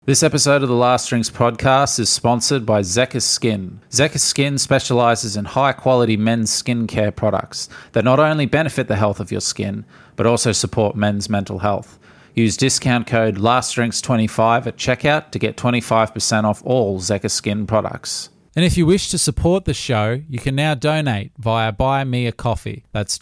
This episode of the Last Drinks podcast is sponsored by Zekis Skin. Zekis Skin specializes in high-quality men's skincare products that not only benefit the health of your skin, but also support men's mental health. Use discount code LASTDRINKS25 at checkout to get 25% off all Zekis Skin products. And if you wish to support the show, you can now donate via Buy Me a Coffee. That's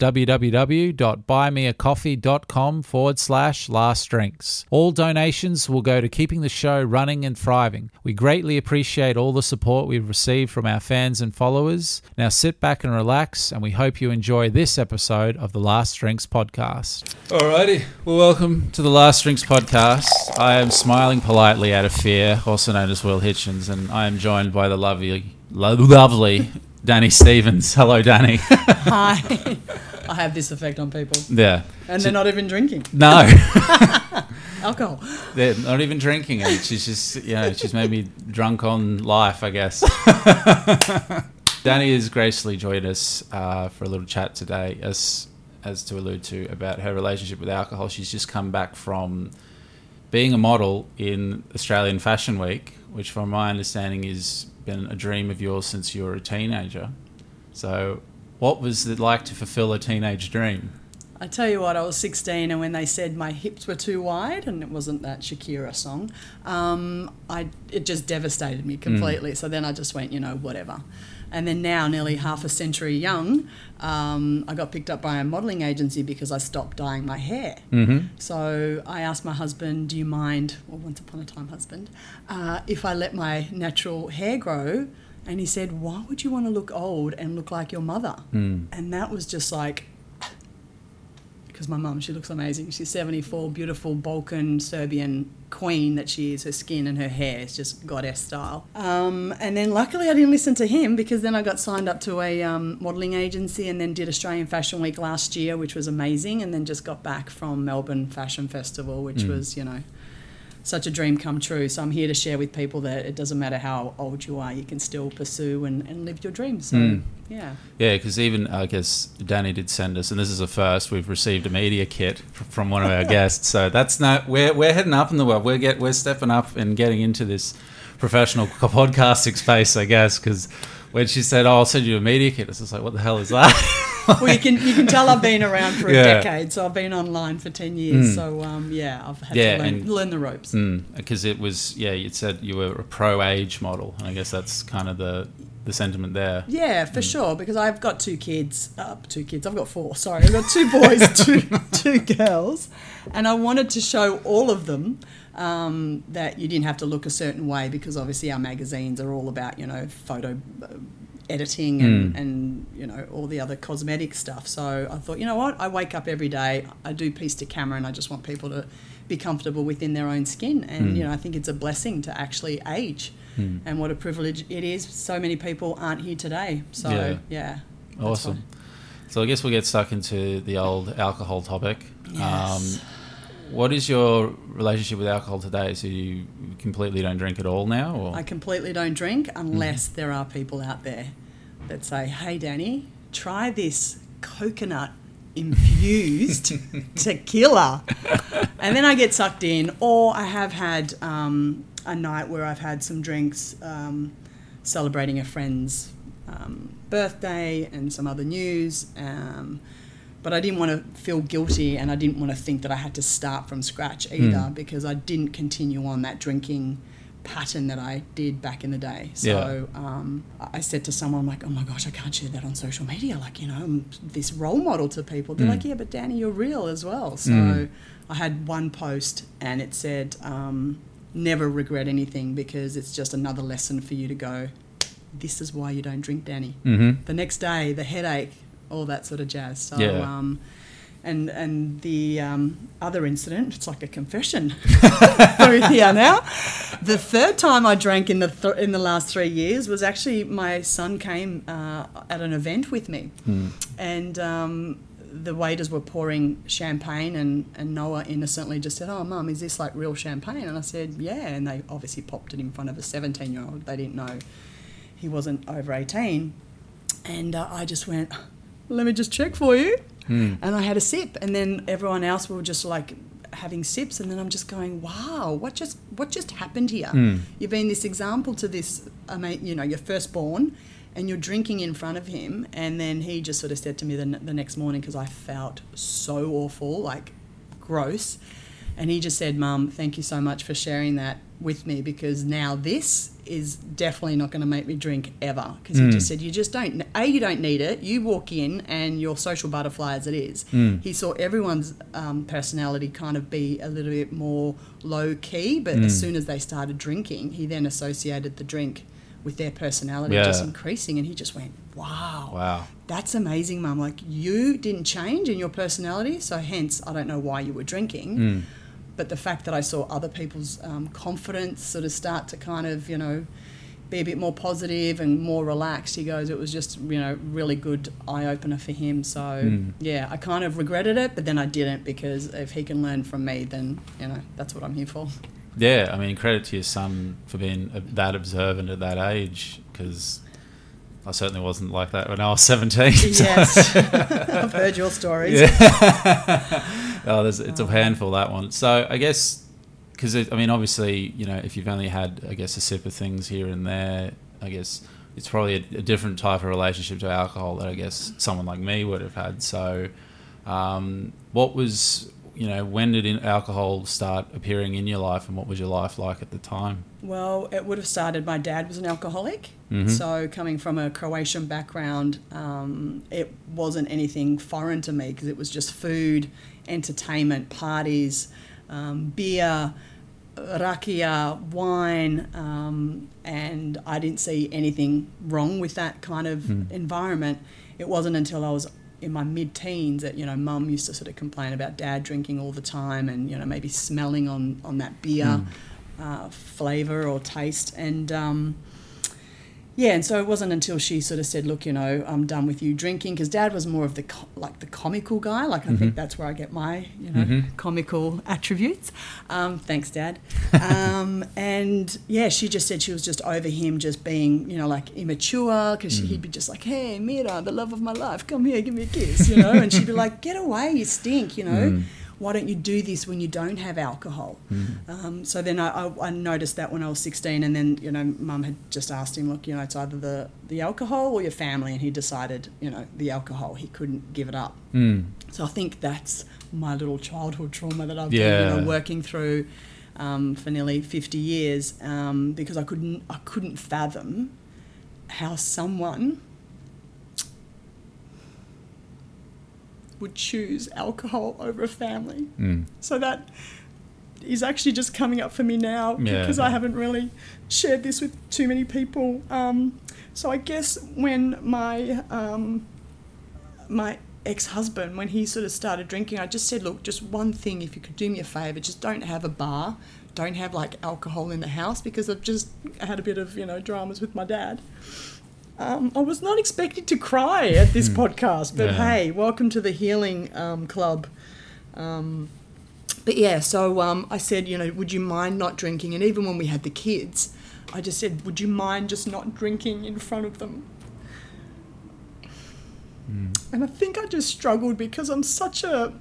www.buymeacoffee.com/lastdrinks. All donations will go to keeping the show running and thriving. We greatly appreciate all the support we've received from our fans and followers. Now sit back and relax, and we hope you enjoy this episode of the Last Drinks podcast. Alrighty, well, welcome to the Last Drinks podcast. I am smiling politely out of fear, also known as Will Hitchens, and I am joined by the lovely Danny Stevens. Hello, Danny. Hi. I have this effect on people. Yeah. And they're not even drinking. No. Alcohol. They're not even drinking it. She's just, she's made me drunk on life, I guess. Danny has graciously joined us for a little chat today, as to allude to, about her relationship with alcohol. She's just come back from being a model in Australian Fashion Week, which from my understanding has been a dream of yours since you were a teenager. So what was it like to fulfill a teenage dream? I tell you what, I was 16 and when they said my hips were too wide, and it wasn't that Shakira song, it just devastated me completely. So then I just went, whatever. And then now, nearly half a century young, I got picked up by a modelling agency because I stopped dyeing my hair. Mm-hmm. So I asked my husband, do you mind, or once upon a time husband, if I let my natural hair grow? And he said, why would you want to look old and look like your mother? Mm. And that was just like, because my mum, she looks amazing. She's 74, beautiful Balkan Serbian queen that she is. Her skin and her hair is just goddess style. And then luckily I didn't listen to him, because then I got signed up to a modelling agency and then did Australian Fashion Week last year, which was amazing, and then just got back from Melbourne Fashion Festival, which was, such a dream come true. So I'm here to share with people that it doesn't matter how old you are, you can still pursue and live your dreams. So, yeah. Yeah, because even, I guess, Danny did send us, and this is a first, we've received a media kit from one of our guests. So that's not, we're heading up in the world. We're stepping up and getting into this professional podcasting space, I guess, because when she said, I'll send you a media kit, I was just like, what the hell is that? Well, you can tell I've been around for a decade, so I've been online for 10 years. So, I've had to learn the ropes. Because it was, you said you were a pro-age model, and I guess that's kind of the sentiment there. Yeah, for sure, because I've got two kids. I've got four, sorry. I've got two boys, two girls, and I wanted to show all of them that you didn't have to look a certain way, because obviously our magazines are all about, photo editing and all the other cosmetic stuff. So I thought, you know what, I wake up every day, I do piece to camera, and I just want people to be comfortable within their own skin. And I think it's a blessing to actually age, and what a privilege it is. So many people aren't here today. So awesome. So I guess we'll get stuck into the old alcohol topic. Yes. What is your relationship with alcohol today? So you completely don't drink at all now? Or? I completely don't drink unless there are people out there that say, hey, Danny, try this coconut infused tequila. And then I get sucked in. Or I have had a night where I've had some drinks celebrating a friend's birthday and some other news. But I didn't want to feel guilty, and I didn't want to think that I had to start from scratch either, because I didn't continue on that drinking pattern that I did back in the day. So I said to someone, I'm like, oh my gosh, I can't share that on social media. Like, I'm this role model to people. They're like, yeah, but Danny, you're real as well. So I had one post and it said, never regret anything, because it's just another lesson for you to go, this is why you don't drink, Danny. Mm-hmm. The next day, the headache, all that sort of jazz. So, and the other incident, it's like a confession through here now. The third time I drank in the last 3 years was actually my son came at an event with me, and the waiters were pouring champagne, and Noah innocently just said, oh, Mum, is this like real champagne? And I said, yeah, and they obviously popped it in front of a 17-year-old. They didn't know he wasn't over 18. And I just went, let me just check for you. And I had a sip, and then everyone else were just like having sips, and then I'm just going, wow, what just happened here? You've been this example to this, your firstborn, and you're drinking in front of him. And then he just sort of said to me the next morning, because I felt so awful, like gross, and he just said, Mum, thank you so much for sharing that with me, because now this is definitely not going to make me drink ever. Because he just said, you don't need it. You walk in and you're social butterfly as it is. He saw everyone's personality kind of be a little bit more low key, but as soon as they started drinking, he then associated the drink with their personality just increasing, and he just went, wow, that's amazing, Mum. Like, you didn't change in your personality, so hence I don't know why you were drinking. But the fact that I saw other people's confidence sort of start to kind of, be a bit more positive and more relaxed, he goes, it was just, really good eye-opener for him. So, I kind of regretted it, but then I didn't, because if he can learn from me, then, that's what I'm here for. Yeah, I mean, credit to your son for being that observant at that age, because I certainly wasn't like that when I was 17. Yes, I've heard your stories. Yeah. It's a handful, that one. So I guess, because, obviously, if you've only had, I guess, a sip of things here and there, I guess it's probably a different type of relationship to alcohol that I guess someone like me would have had. So what was... when did alcohol start appearing in your life, and what was your life like at the time? Well, it would have started, my dad was an alcoholic. So coming from a Croatian background, it wasn't anything foreign to me, because it was just food, entertainment, parties, beer, rakia, wine, and I didn't see anything wrong with that kind of environment. It wasn't until I was in my mid-teens that, Mum used to sort of complain about Dad drinking all the time, and, maybe smelling on that beer flavour or taste. And, and so it wasn't until she sort of said, look, I'm done with you drinking, because Dad was more of the comical guy. Like, I think that's where I get my, comical attributes. Thanks, Dad. And, she just said she was just over him just being, immature, because he'd be just like, hey, Mira, the love of my life, come here, give me a kiss, and she'd be like, get away, you stink, Why don't you do this when you don't have alcohol? So then I noticed that when I was 16, and then, Mum had just asked him, look, it's either the alcohol or your family, and he decided, the alcohol, he couldn't give it up. So I think that's my little childhood trauma that I've been, working through for nearly 50 years, because I couldn't fathom how someone would choose alcohol over a family. So that is actually just coming up for me now, because I haven't really shared this with too many people. So I guess when my my ex-husband, when he sort of started drinking, I just said, look, just one thing, if you could do me a favour, just don't have a bar, don't have alcohol in the house, because I've just had a bit of dramas with my dad. I was not expecting to cry at this podcast, but hey, welcome to the healing club. So I said, would you mind not drinking? And even when we had the kids, I just said, would you mind just not drinking in front of them? And I think I just struggled, because I'm such a,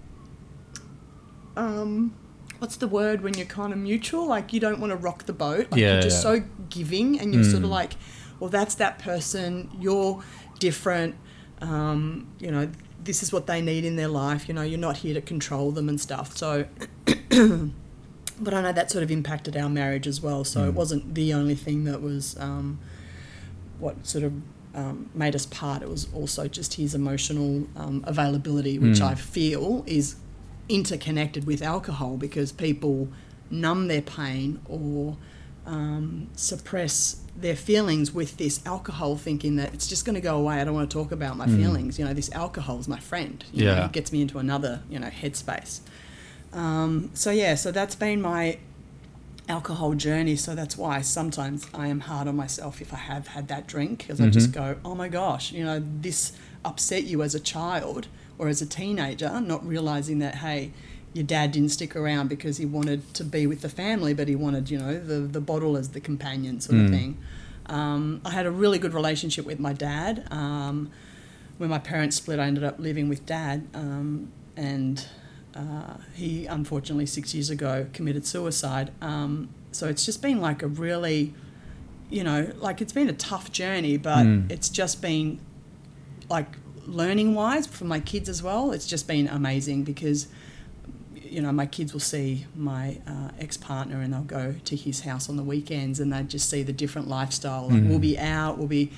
what's the word when you're kind of mutual? Like, you don't want to rock the boat. You're just so giving, and you're sort of like, well, that's that person, you're different, this is what they need in their life, you're not here to control them and stuff. So, but I know that sort of impacted our marriage as well, so it wasn't the only thing that was what sort of made us part. It was also just his emotional availability, which I feel is interconnected with alcohol, because people numb their pain or suppress their feelings with this alcohol, thinking that it's just going to go away. I don't want to talk about my feelings. This alcohol is my friend. It gets me into another, headspace. So that's been my alcohol journey. So that's why sometimes I am hard on myself if I have had that drink, because I just go, oh my gosh, this upset you as a child or as a teenager, not realizing that, hey, your dad didn't stick around because he wanted to be with the family, but he wanted, the bottle as the companion sort of thing. I had a really good relationship with my dad. When my parents split, I ended up living with Dad, and he unfortunately 6 years ago committed suicide. So it's just been like a really, like it's been a tough journey, but it's just been like learning wise for my kids as well. It's just been amazing because, my kids will see my ex-partner and they'll go to his house on the weekends and they just see the different lifestyle. Like we'll be out, we'll be,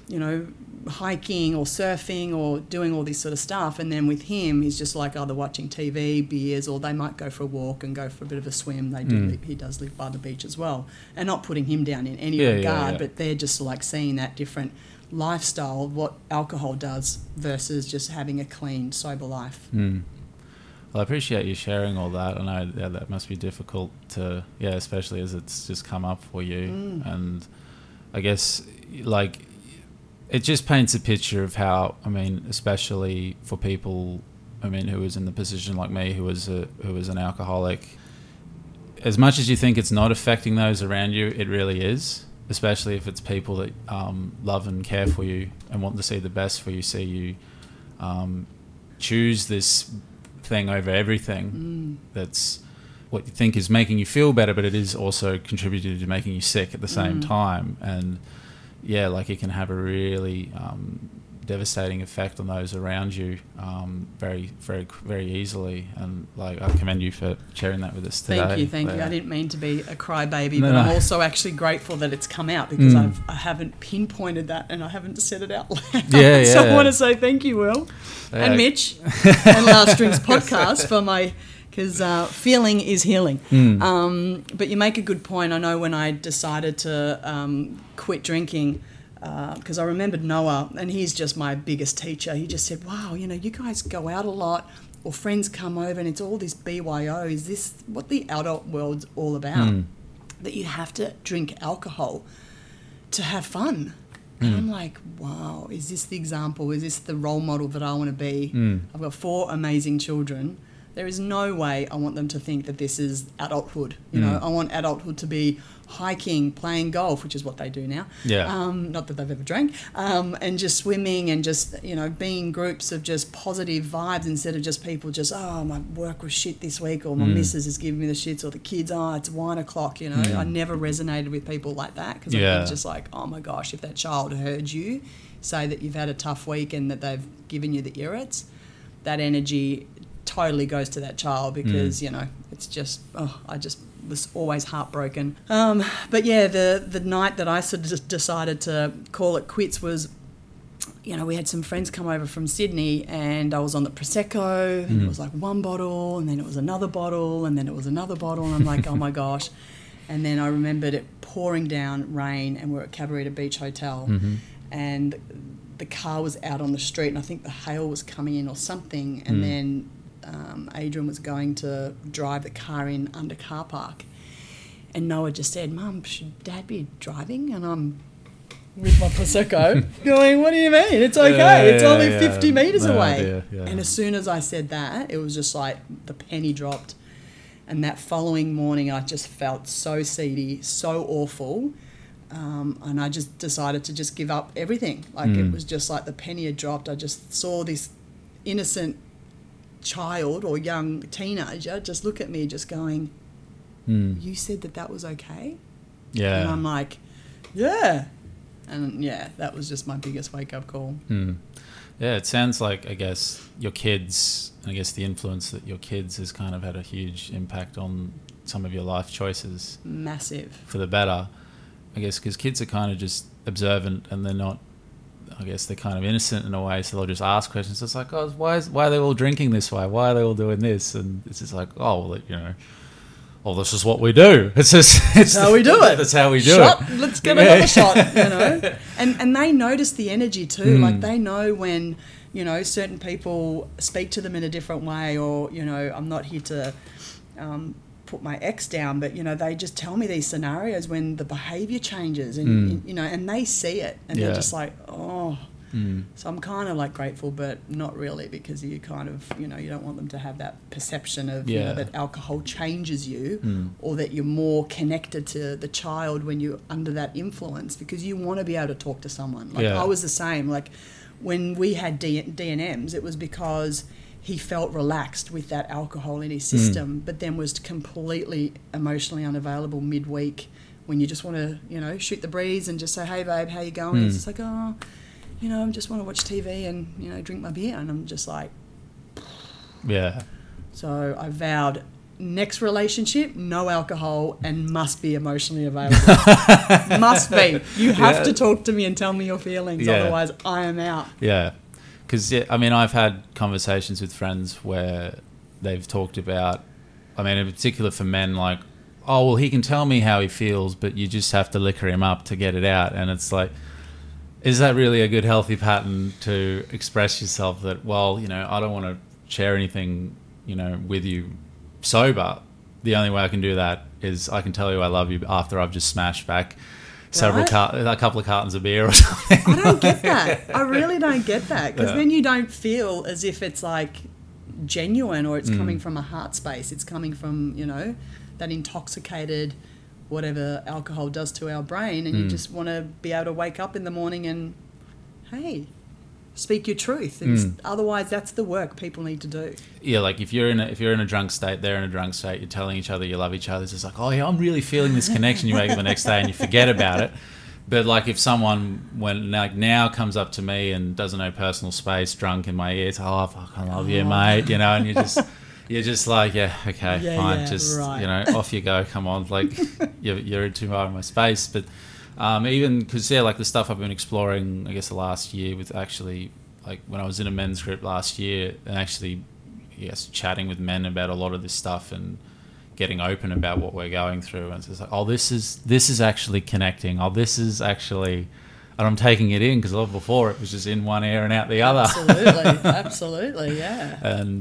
hiking or surfing or doing all this sort of stuff, and then with him he's just like either watching TV, beers, or they might go for a walk and go for a bit of a swim. He does live by the beach as well, and not putting him down in any regard, but they're just like seeing that different lifestyle of what alcohol does versus just having a clean, sober life. Well, I appreciate you sharing all that. I know that must be difficult to, especially as it's just come up for you. And I guess, like, it just paints a picture of how, especially for people, who was in the position like me, who was an alcoholic, as much as you think it's not affecting those around you, it really is, especially if it's people that love and care for you and want to see the best for you, see you choose this thing over everything that's what you think is making you feel better, but it is also contributing to making you sick at the same time. And like it can have a really devastating effect on those around you very, very, very easily. And like, I commend you for sharing that with us today. Thank you. I didn't mean to be a crybaby, but I'm also actually grateful that it's come out because I haven't pinpointed that and I haven't said it out loud. So I want to say thank you, Will, and Mitch, and Last Drinks Podcast for my... because feeling is healing. But you make a good point. I know when I decided to quit drinking, because I remembered Noah, and he's just my biggest teacher. He just said, wow, you guys go out a lot, or friends come over, and it's all this BYO. Is this what the adult world's all about? That you have to drink alcohol to have fun. And I'm like, wow, is this the example? Is this the role model that I want to be? I've got 4 amazing children. There is no way I want them to think that this is adulthood. I want adulthood to be hiking, playing golf, which is what they do now. Not that they've ever drank. And just swimming and just, being groups of just positive vibes instead of just people just, oh, my work was shit this week, or my missus is giving me the shits, or the kids, it's wine o'clock, I never resonated with people like that because I think it's just like, oh my gosh, if that child heard you say that you've had a tough week and that they've given you the irrits, that energy totally goes to that child because it's just I just was always heartbroken. But the night that I sort of just decided to call it quits was, we had some friends come over from Sydney and I was on the Prosecco and it was like one bottle and then it was another bottle and then it was another bottle and I'm like, oh my gosh. And then I remembered it pouring down rain and we're at Cabarita Beach Hotel and the car was out on the street and I think the hail was coming in or something and then Adrian was going to drive the car in under car park and Noah just said, Mum, should Dad be driving? And I'm with my Prosecco going, what do you mean? It's okay. It's only 50 metres away. And as soon as I said that, it was just like the penny dropped. And that following morning, I just felt so seedy, so awful. And I just decided to just give up everything. Like it was just like the penny had dropped. I just saw this innocent child or young teenager just look at me just going, you said that was okay? And I'm like, yeah. And that was just my biggest wake-up call. It sounds like, I guess, your kids, and I guess the influence that your kids has kind of had a huge impact on some of your life choices. Massive. For the better. I guess because kids are kind of just observant and they're not, I guess they're kind of innocent in a way, so they'll just ask questions. It's like, oh, why are they all drinking this way? Why are they all doing this? And it's just like, oh, well, this is what we do. It's how we do it. That's how we do it. Let's get another shot, And they notice the energy too. Like they know when, certain people speak to them in a different way or, I'm not here to put my ex down, but they just tell me these scenarios when the behavior changes and and they see it and they're just like, oh. So I'm kind of like grateful, but not really, because you kind of you don't want them to have that perception of that alcohol changes you or that you're more connected to the child when you're under that influence, because you want to be able to talk to someone. Like I was the same. Like when we had D&Ms, it was because he felt relaxed with that alcohol in his system, but then was completely emotionally unavailable midweek when you just want to, you know, shoot the breeze and just say, hey, babe, how you going? It's just like, oh, you know, I just want to watch TV and, you know, drink my beer. And I'm just like... Yeah. So I vowed, next relationship, no alcohol and must be emotionally available. Must be. You have to talk to me and tell me your feelings, otherwise I am out. Yeah. Because, I mean, I've had conversations with friends where they've talked about, I mean, in particular for men, like, oh, well, he can tell me how he feels, but you just have to liquor him up to get it out. And it's like, is that really a good, healthy pattern to express yourself that, well, you know, I don't want to share anything, you know, with you sober. The only way I can do that is I can tell you I love you after I've just smashed back a couple of cartons of beer or something. I don't get that. I really don't get that, because then you don't feel as if it's like genuine or it's coming from a heart space. It's coming from, you know, that intoxicated whatever alcohol does to our brain, and you just want to be able to wake up in the morning and, hey, speak your truth. Otherwise, that's the work people need to do. Yeah, like if you're in a drunk state, they're in a drunk state, you're telling each other you love each other. It's just like, oh yeah, I'm really feeling this connection. You wake up the next day and you forget about it. But like if someone now comes up to me and doesn't know personal space, drunk in my ear, it's, oh, fuck, I love you, mate. You know, and you're just like, yeah, okay, fine, right. You know, off you go. Come on, like you're too far in my space, but. Even because, like the stuff I've been exploring, I guess, the last year with actually, like when I was in a men's group last year and actually, yes, chatting with men about a lot of this stuff and getting open about what we're going through. And it's like, oh, this is actually connecting. Oh, this is actually, and I'm taking it in because before it was just in one ear and out the other. Absolutely, yeah. And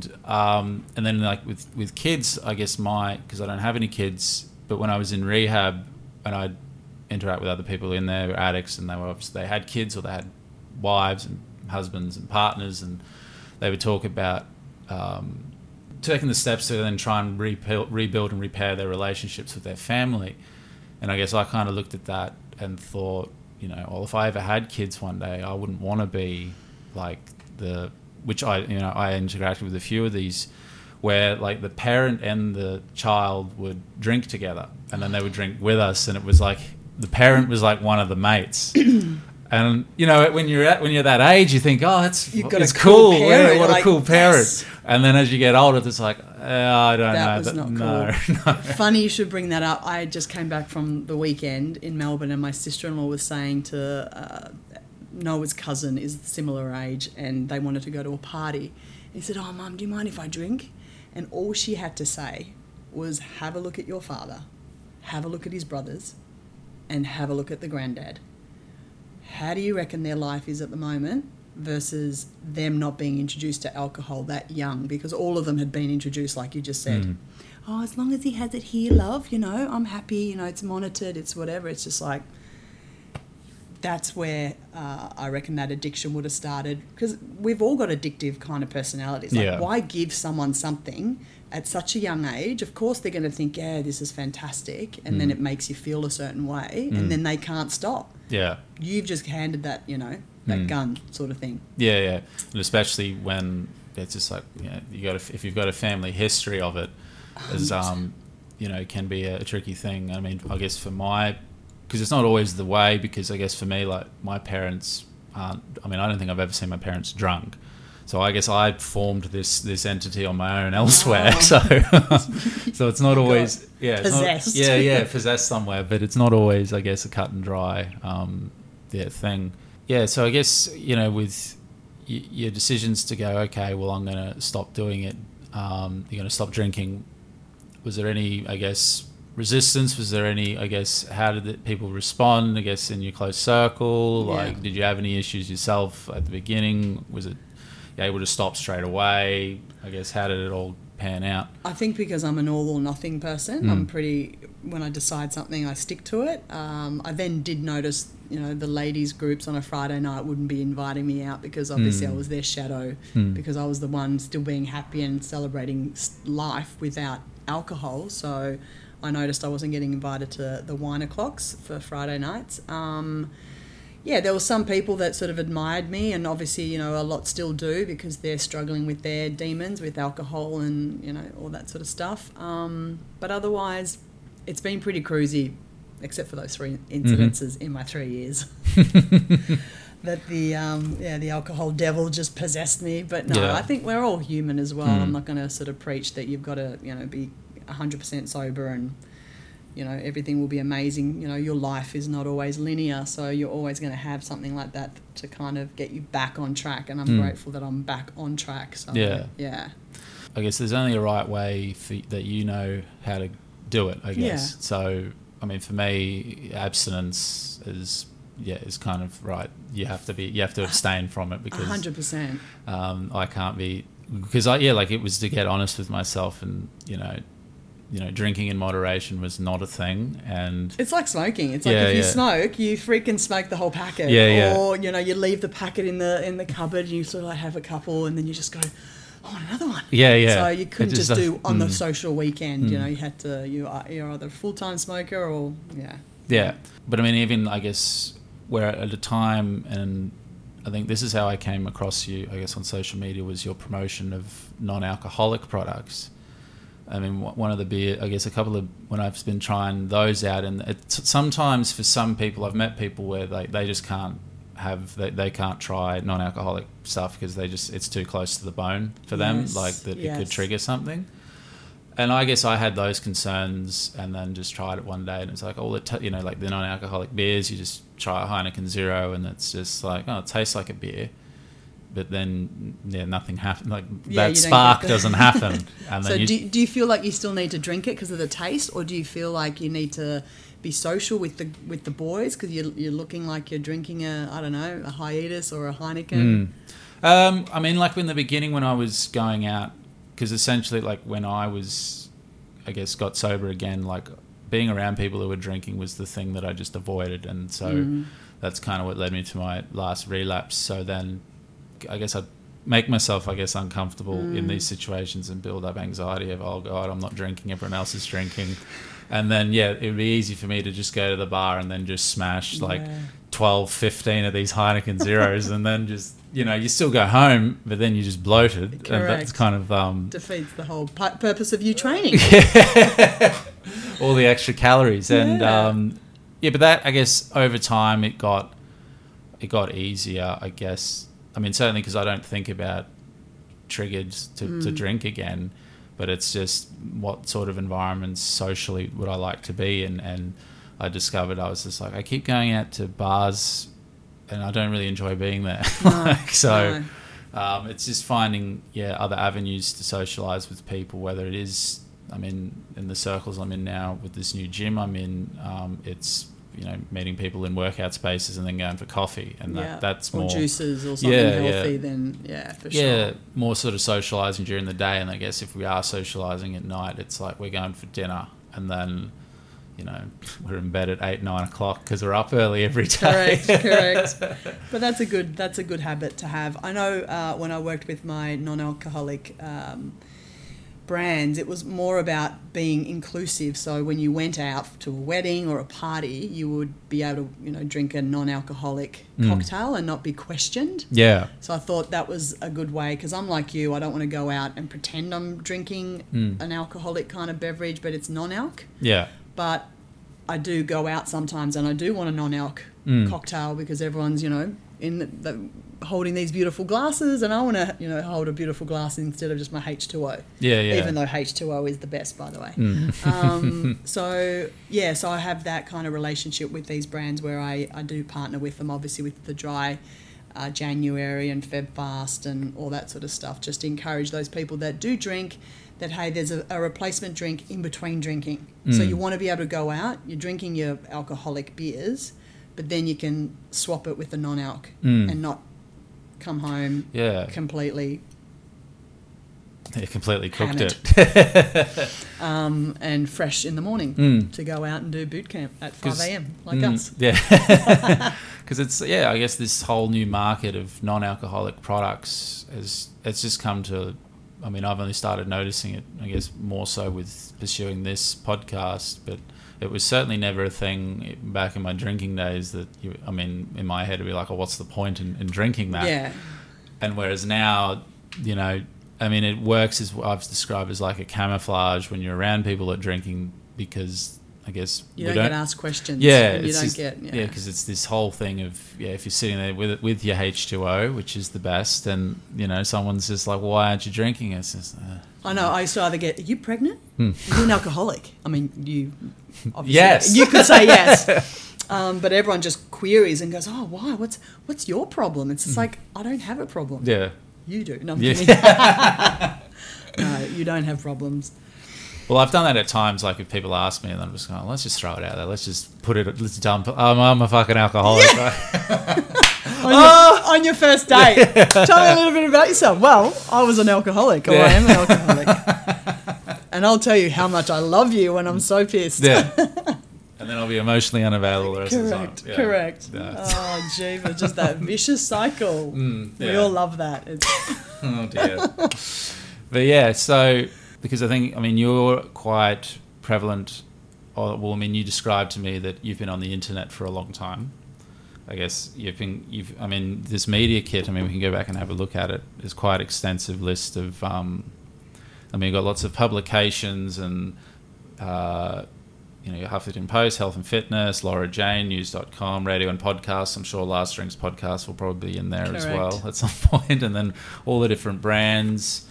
then like with kids, I guess because I don't have any kids, but when I was in rehab and I'd interact with other people in there who were addicts, and they had kids or they had wives and husbands and partners, and they would talk about taking the steps to then try and rebuild and repair their relationships with their family. And I guess I kind of looked at that and thought, you know, well, if I ever had kids one day, I wouldn't want to be like which I interacted with a few of these where like the parent and the child would drink together and then they would drink with us, and it was like the parent was like one of the mates. And you know, when you're that age, you think, oh, it's cool. Yeah, what a cool parent. Yes. And then as you get older, it's like, I don't know. That was not cool. No. Funny you should bring that up. I just came back from the weekend in Melbourne, and my sister-in-law was saying to Noah's cousin is similar age, and they wanted to go to a party. He said, oh, Mum, do you mind if I drink? And all she had to say was, have a look at your father, have a look at his brothers, and have a look at the granddad. How do you reckon their life is at the moment versus them not being introduced to alcohol that young? Because all of them had been introduced, like you just said. Oh, as long as he has it here, love, you know, I'm happy, you know, it's monitored, it's whatever. It's just like, that's where I reckon that addiction would have started, because we've all got addictive kind of personalities. Like, why give someone something at such a young age? Of course they're going to think, yeah, this is fantastic, and then it makes you feel a certain way, and then they can't stop. Yeah. You've just handed that, you know, that gun sort of thing. Yeah, yeah. And especially when it's just like, you know, if you've got a family history of it, as you know, it can be a tricky thing. I mean, I guess because it's not always the way, because I guess for me, like my parents aren't, I mean, I don't think I've ever seen my parents drunk. So I guess I formed this entity on my own elsewhere. So it's not always possessed. Possessed somewhere, but it's not always, I guess, a cut and dry thing. Yeah, so I guess, you know, with your decisions to go, okay, well, I'm going to stop doing it. You're going to stop drinking. Was there any, I guess, resistance? Was there any, I guess, how did people respond, I guess, in your close circle? Like, did you have any issues yourself at the beginning? Was it able to stop straight away? I guess, how did it all pan out? I think because I'm an all or nothing person, I'm pretty, when I decide something, I stick to it. I then did notice, you know, the ladies groups on a Friday night wouldn't be inviting me out because obviously I was their shadow, because I was the one still being happy and celebrating life without alcohol. So I noticed I wasn't getting invited to the wine o'clocks for Friday nights. yeah, there were some people that sort of admired me, and obviously, you know, a lot still do because they're struggling with their demons, with alcohol and, you know, all that sort of stuff. But otherwise, it's been pretty cruisy, except for those 3 incidences in my 3 years. That the alcohol devil just possessed me. But no, I think we're all human as well. I'm not going to sort of preach that you've got to, you know, be 100% sober and, you know, everything will be amazing. You know, your life is not always linear, so you're always going to have something like that to kind of get you back on track. And I'm grateful that I'm back on track. So yeah. I guess there's only a right way that you know how to do it, I guess. Yeah. So, I mean, for me, abstinence is kind of right. You have to abstain from it because 100%. I can't be, because it was to get honest with myself, and you know, drinking in moderation was not a thing. And it's like smoking. It's like if you smoke, you freaking smoke the whole packet. Or you know, you leave the packet in the cupboard and you sort of like have a couple and then you just go, oh, another one. So you couldn't just do on the social weekend. You know, you had to. You're either a full-time smoker or But I mean, even I guess where at a time, and I think this is how I came across you, I guess, on social media, was your promotion of non-alcoholic products. I mean, one of the beer, I guess a couple of, when I've been trying those out, and sometimes for some people, I've met people where they just can't they can't try non-alcoholic stuff because it's too close to the bone for them, like that it could trigger something. And I guess I had those concerns, and then just tried it one day, and it's like like the non-alcoholic beers, you just try a Heineken Zero, and it's just like, oh, it tastes like a beer. But then, nothing happened. Like that spark doesn't happen. And so, then do you feel like you still need to drink it because of the taste, or do you feel like you need to be social with the boys because you're looking like you're drinking a hiatus or a Heineken? I mean, like in the beginning when I was going out, because essentially, like when I was, I guess, got sober again, like being around people who were drinking was the thing that I just avoided, and so that's kind of what led me to my last relapse. So then, I guess I'd make myself, uncomfortable in these situations and build up anxiety of, oh God, I'm not drinking, everyone else is drinking. And then, it would be easy for me to just go to the bar and then just smash 12, 15 of these Heineken Zeros and then just, you still go home, but then you're just bloated. Correct. And that's kind of... defeats the whole purpose of you training. All the extra calories. And, but that, I guess, over time it got easier, I guess. I mean, certainly because I don't think about triggers to drink again, but it's just what sort of environments socially would I like to be in. And I discovered I was just like, I keep going out to bars and I don't really enjoy being there. It's just finding, other avenues to socialise with people, whether it is, in the circles I'm in now with this new gym I'm in, it's, meeting people in workout spaces and then going for coffee, and that's more... Or juices or something healthy, then, for sure. Yeah, more sort of socialising during the day, and I guess if we are socialising at night, it's like we're going for dinner, and then, we're in bed at 8, 9 o'clock because we're up early every day. Correct. But that's a good habit to have. I know when I worked with my non-alcoholic brands, it was more about being inclusive. So when you went out to a wedding or a party, you would be able to, drink a non-alcoholic cocktail and not be questioned. Yeah. So I thought that was a good way, because I'm like you, I don't want to go out and pretend I'm drinking an alcoholic kind of beverage, but it's non-alc. Yeah. But I do go out sometimes and I do want a non-alc cocktail because everyone's, in holding these beautiful glasses, and I want to, hold a beautiful glass instead of just my H2O. Yeah. Even though H2O is the best, by the way. So I have that kind of relationship with these brands where I do partner with them, obviously with the dry January and Feb fast and all that sort of stuff, just to encourage those people that do drink that, hey, there's a replacement drink in between drinking. So you want to be able to go out, you're drinking your alcoholic beers, but then you can swap it with the non-alc and not come home completely cooked hammered. it. And fresh in the morning to go out and do boot camp at 5 a.m. like us. Yeah. Because it's, I guess this whole new market of non-alcoholic products it's just come to... I've only started noticing it, I guess, more so with pursuing this podcast, but it was certainly never a thing back in my drinking days that in my head it'd be like, oh, what's the point in drinking that? Yeah. And whereas now, it works as I've described as like a camouflage when you're around people that are drinking, because I guess you don't get asked questions. Yeah, because it's this whole thing of if you're sitting there with your H2O, which is the best, and someone's just like, why aren't you drinking? It's just, I know. I used to either get, are you pregnant? Are you an alcoholic? I mean, you obviously, yes, you could say yes, but everyone just queries and goes, oh, why? What's your problem? It's just like, I don't have a problem. Yeah, you do. No, I'm kidding. No, you don't have problems. Well, I've done that at times, like if people ask me and I'm just going, let's just throw it out there. Let's just let's dump it. I'm a fucking alcoholic. Yeah. On your first date. Tell me a little bit about yourself. Well, I was an alcoholic, or I am an alcoholic. And I'll tell you how much I love you when I'm so pissed. Yeah. And then I'll be emotionally unavailable the rest of the time. Yeah. Correct. Yeah. Oh, gee, but just that vicious cycle. We all love that. Oh, dear. But yeah, so... Because I think, you're quite prevalent, you described to me that you've been on the internet for a long time. I guess this media kit, we can go back and have a look at it. There's quite an extensive list of, you've got lots of publications and, your Huffington Post, Health and Fitness, Laura Jane, News.com, radio and podcasts. I'm sure Last Drinks podcast will probably be in there as well at some point. And then all the different brands.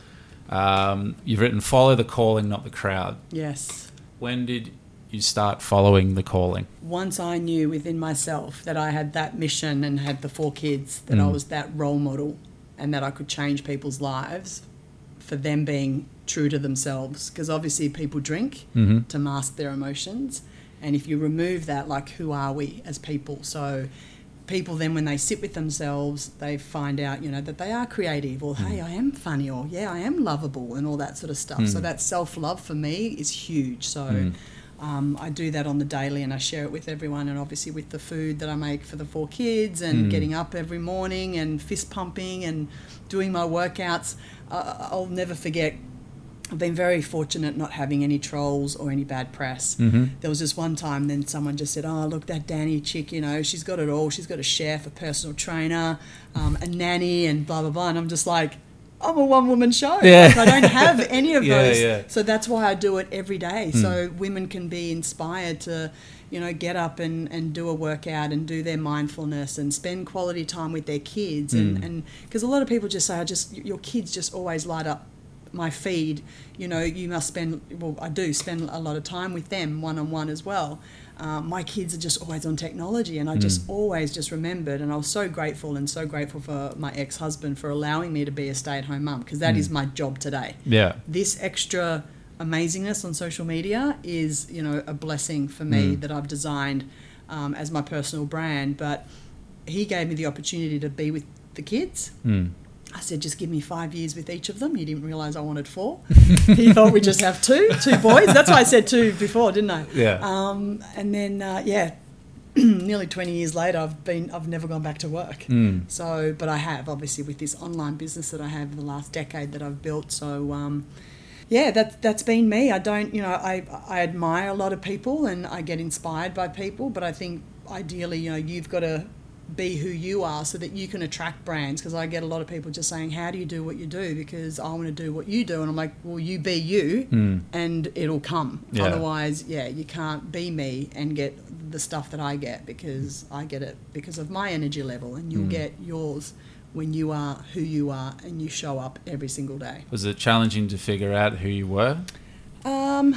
You've written Follow the Calling, Not the Crowd. Yes. When did you start following the calling? Once I knew within myself that I had that mission and had the 4 kids, that I was that role model and that I could change people's lives for them being true to themselves. Because obviously people drink to mask their emotions. And if you remove that, like, who are we as people? So... people then, when they sit with themselves, they find out, that they are creative, or, hey, I am funny, or, yeah, I am lovable, and all that sort of stuff. So that self-love for me is huge. So I do that on the daily, and I share it with everyone, and obviously with the food that I make for the 4 kids, and getting up every morning and fist pumping and doing my workouts. I'll never forget, I've been very fortunate not having any trolls or any bad press. There was just one time, then someone just said, oh, look, that Danny chick, she's got it all. She's got a chef, a personal trainer, a nanny, and blah, blah, blah. And I'm just like, I'm a one-woman show. Yeah. Like, I don't have any of those. Yeah. So that's why I do it every day. So women can be inspired to, get up and do a workout and do their mindfulness and spend quality time with their kids. And because a lot of people just say, your kids just always light up my feed, you must spend, well, I do spend a lot of time with them one-on-one as well. My kids are just always on technology, and I just always just remembered, and I was so grateful for my ex-husband for allowing me to be a stay-at-home mum, because that is my job today. Yeah. This extra amazingness on social media is, a blessing for me that I've designed as my personal brand, but he gave me the opportunity to be with the kids. I said, just give me 5 years with each of them. He didn't realise I wanted 4. He thought we'd just have 2 boys. That's why I said 2 before, didn't I? Yeah. And then, nearly 20 years later, I've never gone back to work. So, but I have, obviously, with this online business that I have in the last decade that I've built. So, that's been me. I don't, I admire a lot of people and I get inspired by people, but I think ideally, you've got to be who you are so that you can attract brands, because I get a lot of people just saying, how do you do what you do, because I want to do what you do, and I'm like, well, you be you and it'll come. Otherwise you can't be me and get the stuff that I get, because I get it because of my energy level, and you'll get yours when you are who you are and you show up every single day. Was it challenging to figure out who you were? I've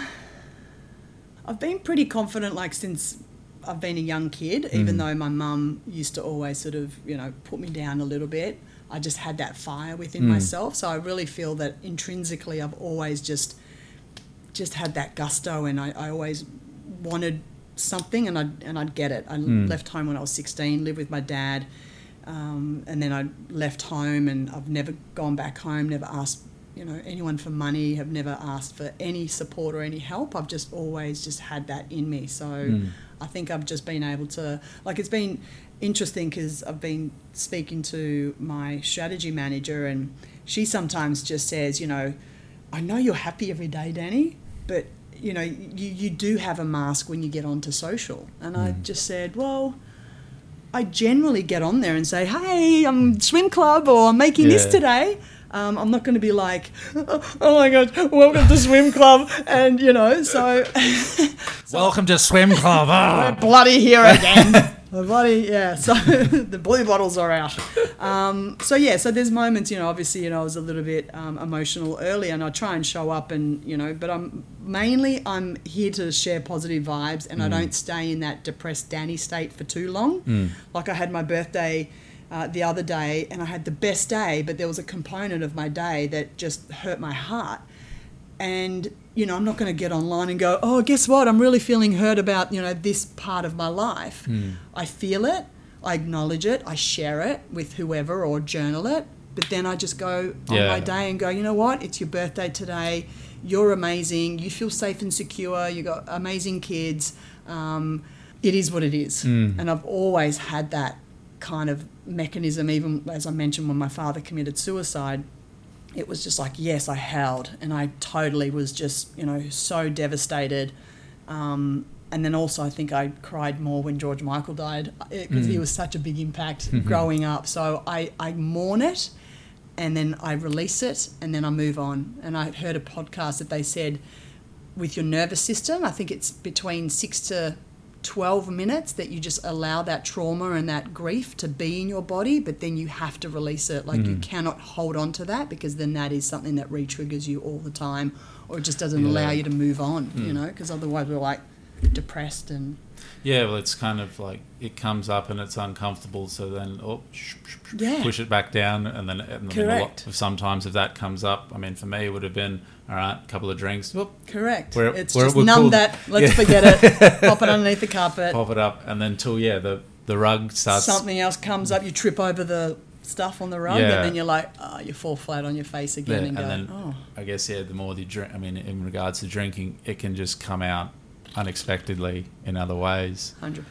been pretty confident, since I've been a young kid, even though my mum used to always sort of, put me down a little bit. I just had that fire within myself. So I really feel that intrinsically I've always just had that gusto, and I always wanted something, and I'd get it. I left home when I was 16, lived with my dad, and then I left home, and I've never gone back home, never asked anyone for money, have never asked for any support or any help. I've just always just had that in me. So I think I've just been able to, it's been interesting because I've been speaking to my strategy manager, and she sometimes just says, I know you're happy every day, Danny, but you know, you do have a mask when you get onto social. And I just said, well, I generally get on there and say, hey, I'm swim club or I'm making this today. I'm not going to be like, oh my God, welcome to swim club. And, you know, so welcome to swim club. We're bloody here again. So the blue bottles are out. So there's moments, you know, obviously, you know, I was a little bit emotional early, and I try and show up and, you know, but I'm here to share positive vibes, and I don't stay in that depressed Danny state for too long. Like I had my birthday the other day, and I had the best day, but there was a component of my day that just hurt my heart. And, you know, I'm not going to get online and go, oh, guess what? I'm really feeling hurt about, you know, this part of my life. I feel it. I acknowledge it. I share it with whoever or journal it. But then I just go on my day and go, you know what? It's your birthday today. You're amazing. You feel safe and secure. You got amazing kids. It is what it is. And I've always had that kind of mechanism, even as I mentioned when my father committed suicide. It was just like, yes, I howled, and I totally was just, you know, so devastated. And then also I think I cried more when George Michael died, because he was such a big impact growing up. So I mourn it, and then I release it, and then I move on. And I heard a podcast that they said with your nervous system, I think it's between 6 to 12 minutes that you just allow that trauma and that grief to be in your body, but then you have to release it. Like you cannot hold on to that, because then that is something that re-triggers you all the time, or it just doesn't allow you to move on, you know, because otherwise we're like depressed and... Yeah, well, it's kind of like it comes up and it's uncomfortable, so then push it back down, and then Correct. Sometimes if that comes up, I mean, for me it would have been, all right, a couple of drinks. Whoop, Correct. we're just cool. numb that. Let's forget it. Pop it underneath the carpet. Pop it up, and then till the rug starts. Something else comes up. You trip over the stuff on the rug, and then you're like, oh, you fall flat on your face again, and go, then, oh. I guess the more you drink. I mean, in regards to drinking, it can just come out unexpectedly in other ways.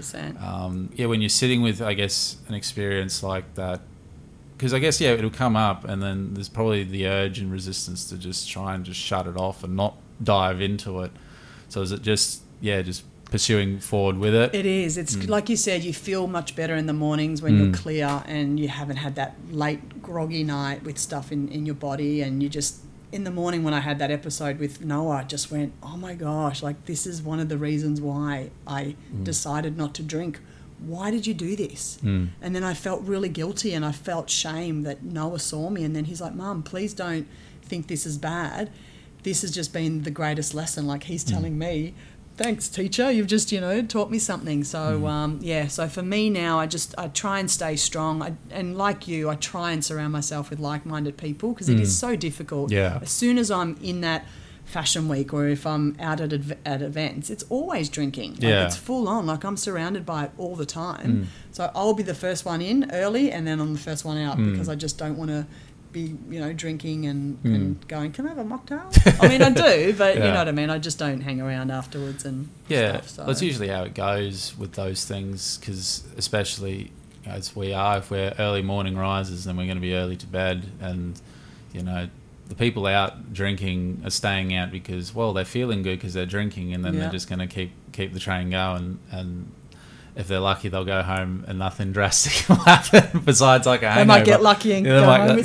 100%. When you're sitting with, I guess, an experience like that, because I guess it'll come up, and then there's probably the urge and resistance to just try and just shut it off and not dive into it. So is it just pursuing forward with it? It is. It's like you said, you feel much better in the mornings when you're clear and you haven't had that late groggy night with stuff in your body, and you just... In the morning when I had that episode with Noah, I just went, oh my gosh, like this is one of the reasons why I decided not to drink. Why did you do this? And then I felt really guilty, and I felt shame that Noah saw me, and then he's like, Mum, please don't think this is bad. This has just been the greatest lesson. Like he's telling me, thanks, teacher. You've just, you know, taught me something. So, so for me now, I try and stay strong. And like you, I try and surround myself with like-minded people, because it is so difficult. Yeah. As soon as I'm in that fashion week, or if I'm out at events, it's always drinking. Like it's full on. Like I'm surrounded by it all the time. So I'll be the first one in early, and then I'm the first one out, because I just don't want to be, you know, drinking and going, can I have a mocktail? I mean, I do, but you know what I mean? I just don't hang around afterwards and stuff. So. That's usually how it goes with those things, because especially as we are, if we're early morning risers, then we're going to be early to bed, and, you know, the people out drinking are staying out because, well, they're feeling good because they're drinking, and then they're just going to keep the train going, and if they're lucky, they'll go home and nothing drastic will happen besides like a hangover. They might get lucky and go home with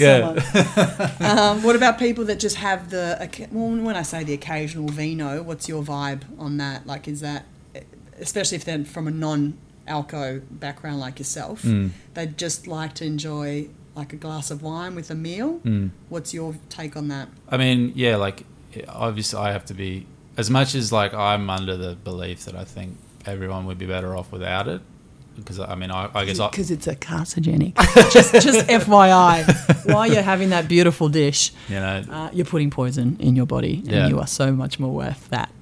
someone. What about people that just have when I say the occasional vino, what's your vibe on that? Like, is that, especially if they're from a non-alco background like yourself, they just like to enjoy like a glass of wine with a meal? What's your take on that? I mean, like, obviously I have to be, as much as like I'm under the belief that I think everyone would be better off without it, because I mean I guess because it's a carcinogenic. just FYI, while you're having that beautiful dish, you know, you're putting poison in your body, and you are so much more worth that.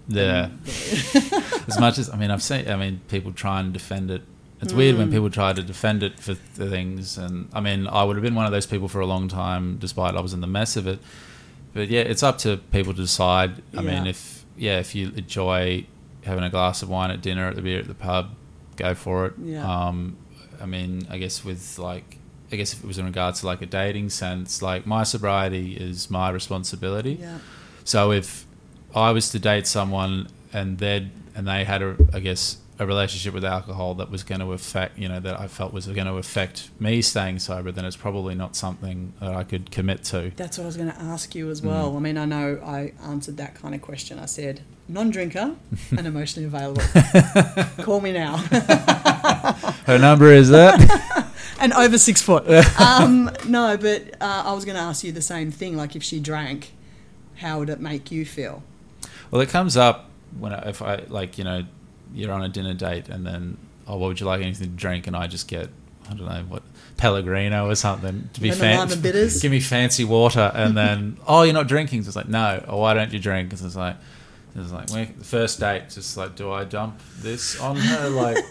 As much as I've seen people try and defend it. It's weird when people try to defend it for the things, and I mean I would have been one of those people for a long time, despite I was in the mess of it. But it's up to people to decide. I mean, if you enjoy having a glass of wine at dinner, at the beer at the pub, go for it. I mean, I guess if it was in regards to like a dating sense, like my sobriety is my responsibility. So if I was to date someone they had a relationship with alcohol that was going to affect, that I felt was going to affect me staying sober, then it's probably not something that I could commit to. That's what I was going to ask you as well. I mean, I know I answered that kind of question. I said, non-drinker and emotionally available. Call me now. Her number is that? And over 6 foot. No, but I was going to ask you the same thing. Like, if she drank, how would it make you feel? Well, it comes up if I you're on a dinner date and then, what would you like, anything to drink? And I just get, I don't know, what, Pellegrino or something to be fancy. Give me fancy water. And then, you're not drinking? So it's like, no. Or why don't you drink? Because it's like, the first date, just like, do I dump this on her? Like,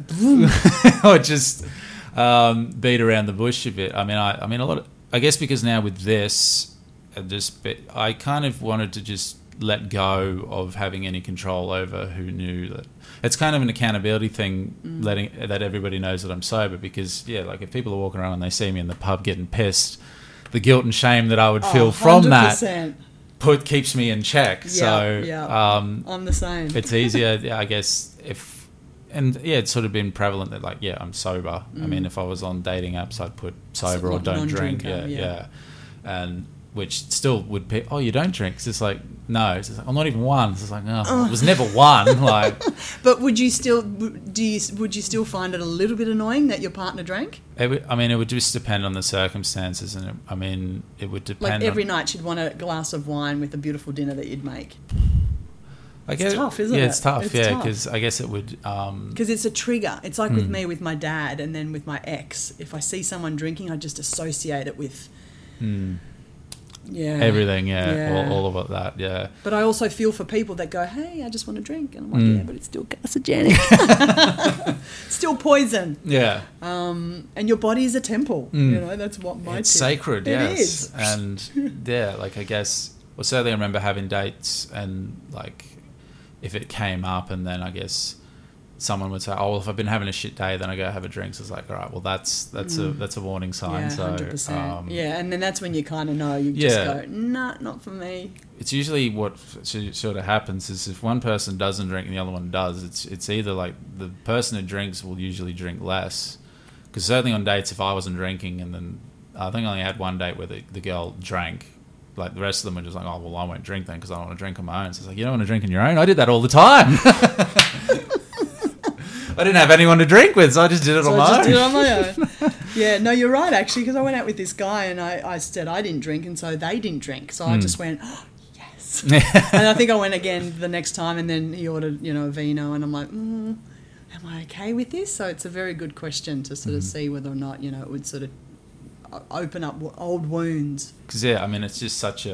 or just beat around the bush a bit. I mean, a lot of, I guess because now with this, I kind of wanted to just let go of having any control over who knew that. It's kind of an accountability thing, letting that everybody knows that I'm sober, because like if people are walking around and they see me in the pub getting pissed, the guilt and shame that I would feel from 100%. That keeps me in check. I'm the same. It's easier, I guess, it's sort of been prevalent that I'm sober. I mean, if I was on dating apps, I'd put sober or don't drink. And which still would be, you don't drink. It's just like, no, it's just like, I'm not even one. It's just like, it was never one. Like, but would you still find it a little bit annoying that your partner drank? It would just depend on the circumstances, and it would depend. Like every night she'd want a glass of wine with a beautiful dinner that you'd make. It's tough, isn't it? Yeah, it's tough. Because I guess it would. Because it's a trigger. It's like with me, with my dad, and then with my ex. If I see someone drinking, I just associate it with. Everything, all of that, yeah. But I also feel for people that go, hey, I just want to drink. And I'm like, but it's still carcinogenic. Still poison. Yeah. And your body is a temple. That's what it's sacred, yes. It is. And, I guess, certainly I remember having dates and, if it came up and then I guess someone would say, if I've been having a shit day, then I go have a drink. So it's like, all right, well, that's a warning sign. Yeah, 100%. And then that's when you kind of know. You just go, nah, not for me. It's usually what sort of happens is if one person doesn't drink and the other one does, it's either like the person who drinks will usually drink less. Because certainly on dates, if I wasn't drinking, and then I think I only had one date where the girl drank. Like the rest of them were just like, I won't drink then because I don't want to drink on my own. So it's like, you don't want to drink on your own? I did that all the time. I didn't have anyone to drink with, so I just did it on my own. Yeah, no, you're right, actually, because I went out with this guy and I said I didn't drink, and so they didn't drink. So I just went, yes. And I think I went again the next time, and then he ordered, a vino, and I'm like, am I okay with this? So it's a very good question to sort of see whether or not, it would sort of open up old wounds. Because, it's just such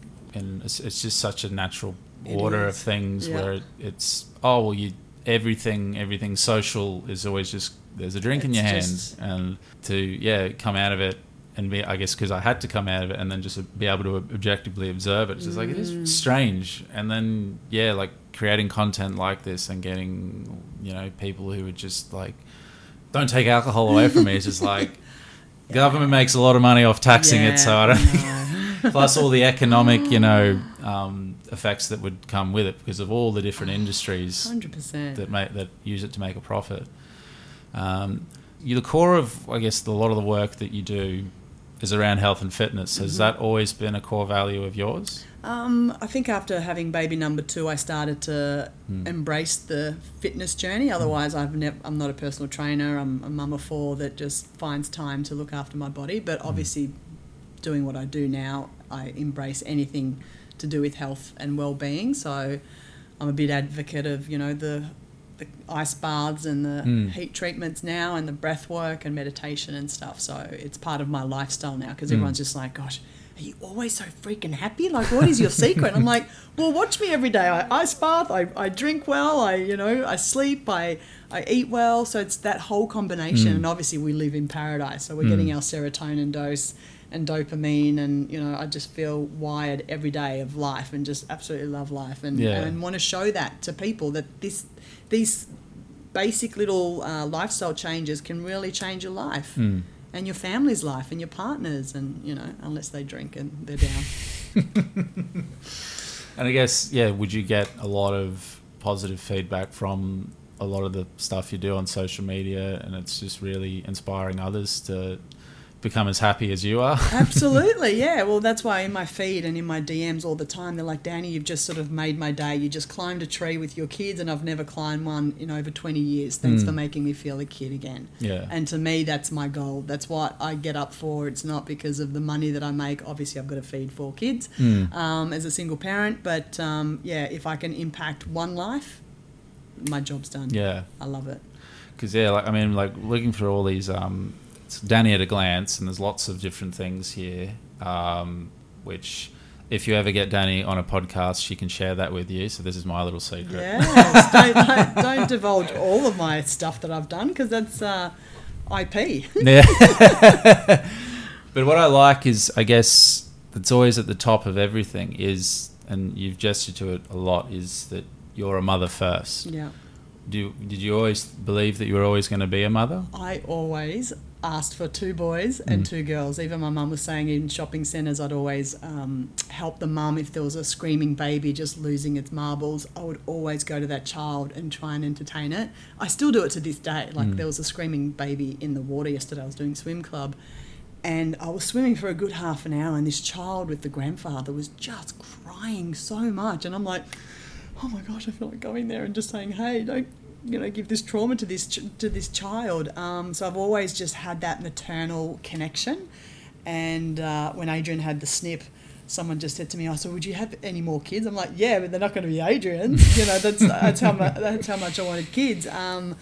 a natural order of things where it's, everything social is always just there's a drink in your hand, and to come out of it and be, I guess because I had to come out of it and then just be able to objectively observe it. It's just like, it is strange. And then creating content like this and getting people who would just like, don't take alcohol away from me. It's just like government makes a lot of money off taxing it, so I don't plus all the economic effects that would come with it because of all the different industries 100% that use it to make a profit. The core of, I guess, a lot of the work that you do is around health and fitness. Has that always been a core value of yours? I think after having baby number 2, I started to embrace the fitness journey. Otherwise, I'm not a personal trainer. I'm a mum of 4 that just finds time to look after my body. But obviously, doing what I do now, I embrace anything to do with health and well-being. So I'm a big advocate of, the ice baths and the heat treatments now, and the breath work and meditation and stuff. So it's part of my lifestyle now, because everyone's just like, gosh, are you always so freaking happy? Like, what is your secret? I'm like, well, watch me every day. I ice bath, I drink well, I sleep, I eat well. So it's that whole combination. And obviously we live in paradise, so we're getting our serotonin dose and dopamine, and I just feel wired every day of life and just absolutely love life, and want to show that to people, that these basic little lifestyle changes can really change your life and your family's life and your partners, and unless they drink and they're down. And I guess would you get a lot of positive feedback from a lot of the stuff you do on social media, and it's just really inspiring others to become as happy as you are. Absolutely, yeah. Well, that's why in my feed and in my DMs all the time, they're like, Danny, you've just sort of made my day. You just climbed a tree with your kids, and I've never climbed one in over 20 years. Thanks for making me feel a kid again. Yeah. And to me, that's my goal. That's what I get up for. It's not because of the money that I make. Obviously, I've got to feed 4 kids as a single parent. But, yeah, if I can impact one life, my job's done. Yeah. I love it. Because, yeah, like, I mean, like, looking through all these... it's Danny at a glance, and there's lots of different things here, which if you ever get Danny on a podcast, she can share that with you. So this is my little secret. Yes, don't divulge all of my stuff that I've done, because that's IP. Yeah. But what I like is, I guess, that's always at the top of everything is, and you've gestured to it a lot, is that you're a mother first. Yeah. Did you always believe that you were always going to be a mother? I always asked for 2 boys and 2 girls. Even my mum was saying in shopping centres, I'd always help the mum if there was a screaming baby just losing its marbles. I would always go to that child and try and entertain it. I still do it to this day. Like there was a screaming baby in the water yesterday. I was doing swim club, and I was swimming for a good half an hour, and this child with the grandfather was just crying so much, and I'm like, oh my gosh, I feel like going there and just saying, hey, don't, give this trauma to this child. So I've always just had that maternal connection. And when Adrian had the snip, someone just said to me, "So would you have any more kids?" I'm like, "Yeah, but they're not going to be Adrian's." That's how much I wanted kids. And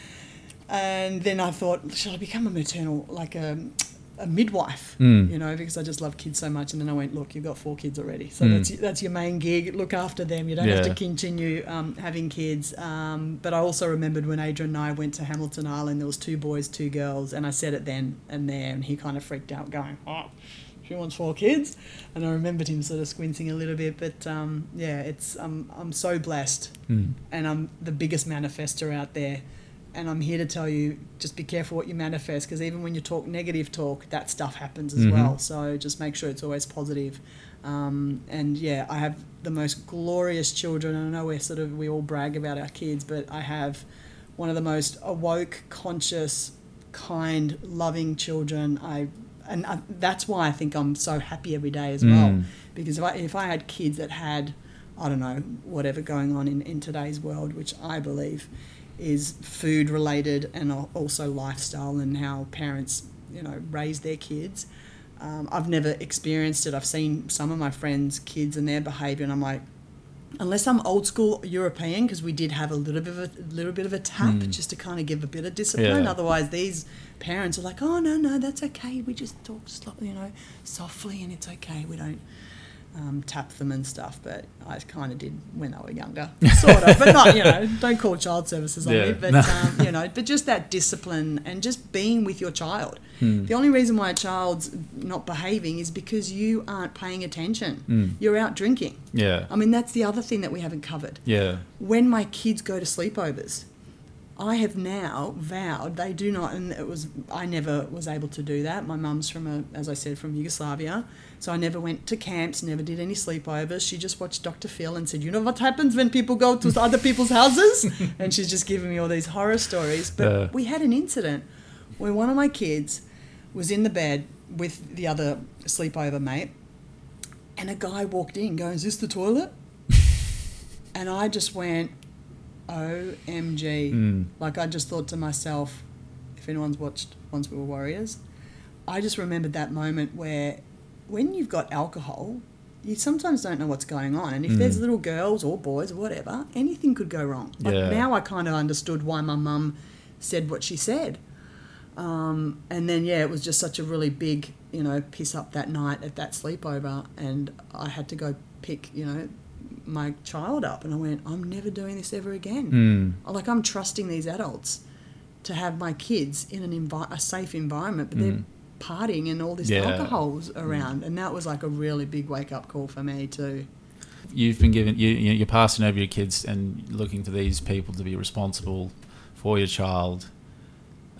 then I thought, should I become a maternal, like a midwife, because I just love kids so much. And then I went, look, you've got 4 kids already, so that's your main gig. Look after them. You don't have to continue having kids. But I also remembered when Adrian and I went to Hamilton Island, there was 2 boys, 2 girls, and I said it then and there, and he kind of freaked out, going, "Oh, she wants 4 kids." And I remembered him sort of squinting a little bit. But it's I'm so blessed, and I'm the biggest manifester out there. And I'm here to tell you, just be careful what you manifest, because even when you talk negative talk, that stuff happens as well. So just make sure it's always positive. And yeah, I have the most glorious children. I know we all brag about our kids, but I have one of the most awoke, conscious, kind, loving children. That's why I think I'm so happy every day as well. Because if I had kids that had, I don't know, whatever going on in today's world, which I believe is food related and also lifestyle and how parents, raise their kids. I've never experienced it. I've seen some of my friends' kids and their behaviour, and I'm like, unless I'm old school European, because we did have a little bit of a tap just to kind of give a bit of discipline. Otherwise, these parents are like, "Oh no, that's okay. We just talk softly, and it's okay. We don't tap them and stuff." But I kind of did when they were younger, sort of, but not, don't call child services on me, but but just that discipline and just being with your child. The only reason why a child's not behaving is because you aren't paying attention. You're out drinking. I mean, that's the other thing that we haven't covered. When my kids go to sleepovers, I have now vowed they do not, and I never was able to do that. My mum's as I said, from Yugoslavia, so I never went to camps, never did any sleepovers. She just watched Dr. Phil and said, "You know what happens when people go to other people's houses?" And she's just giving me all these horror stories. But we had an incident where one of my kids was in the bed with the other sleepover mate, and a guy walked in going, "Is this the toilet?" And I just went, OMG. Like, I just thought to myself, if anyone's watched Once We Were Warriors, I just remembered that moment where when you've got alcohol, you sometimes don't know what's going on. And if there's little girls or boys or whatever, anything could go wrong. Like, now I kind of understood why my mum said what she said. And then, it was just such a really big, piss up that night at that sleepover. And I had to go pick, my child up, and I went, I'm never doing this ever again. Like, I'm trusting these adults to have my kids in a safe environment, but they're partying and all this alcohol's around, and that was like a really big wake-up call for me too. You've been given, you're passing over your kids and looking to these people to be responsible for your child.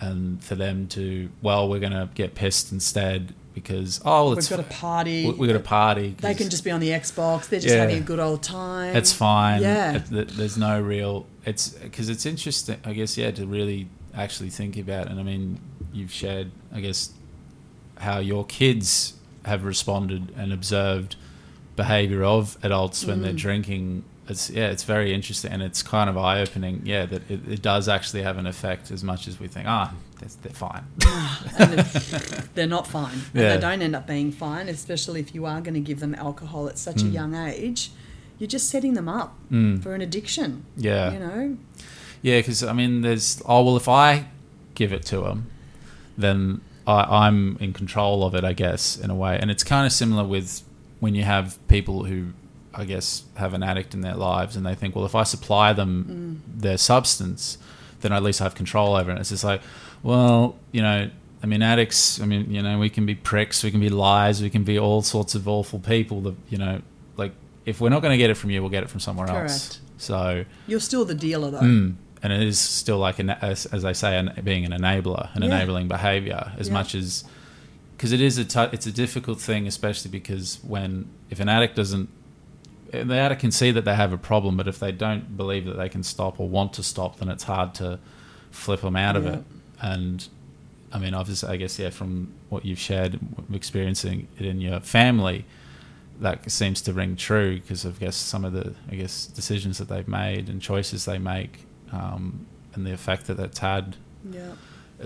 and for them to, well, we're going to get pissed instead because, oh, we've got a party. We've got a party. They can just be on the Xbox. They're just having a good old time. It's fine. Yeah. There's no real... It's because it's interesting, I guess, to really actually think about. And I mean, you've shared, I guess, how your kids have responded and observed behaviour of adults when they're drinking. It's very interesting, and it's kind of eye-opening, that it does actually have an effect as much as we think, they're fine. And they're not fine. And they don't end up being fine, especially if you are going to give them alcohol at such a young age. You're just setting them up for an addiction. Yeah. You know? Yeah, because, I mean, there's, if I give it to them, then I'm in control of it, I guess, in a way. And it's kind of similar with when you have people who, I guess, have an addict in their lives and they think, well, if I supply them their substance, then at least I have control over it. And it's just like, well, addicts, we can be pricks, we can be liars, we can be all sorts of awful people that, like, if we're not going to get it from you, we'll get it from somewhere else. So you're still the dealer, though. And it is still like, as they say, being an enabler, enabling behaviour, as much as... Because it is it's a difficult thing, especially because if an addict doesn't... The addict can see that they have a problem, but if they don't believe that they can stop or want to stop, then it's hard to flip them out of it. And, I mean, obviously, I guess, from what you've shared, experiencing it in your family, that seems to ring true because of, I guess, some of the, decisions that they've made and choices they make, and the effect that that's had. Yeah.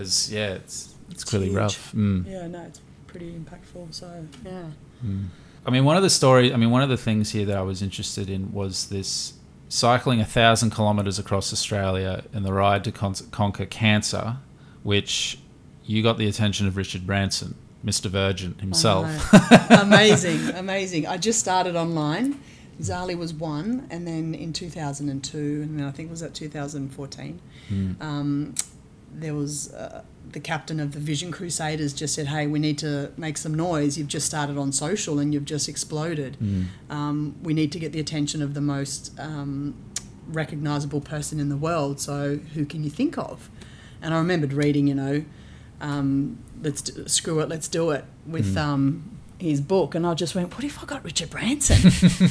It's clearly huge. Rough. Yeah, no, it's pretty impactful. So, yeah. I mean, one of the things here that I was interested in was this cycling 1,000 kilometres across Australia in the ride to conquer cancer, which you got the attention of Richard Branson, Mr. Virgin himself. Amazing. I just started online. Zali was one, and then in 2002, and then I think it was at 2014, there was the captain of the Vision Crusaders just said, hey, we need to make some noise. You've just started on social and you've just exploded. We need to get the attention of the most recognisable person in the world. So who can you think of? And I remembered reading, let's do it with his book. And I just went, what if I got Richard Branson?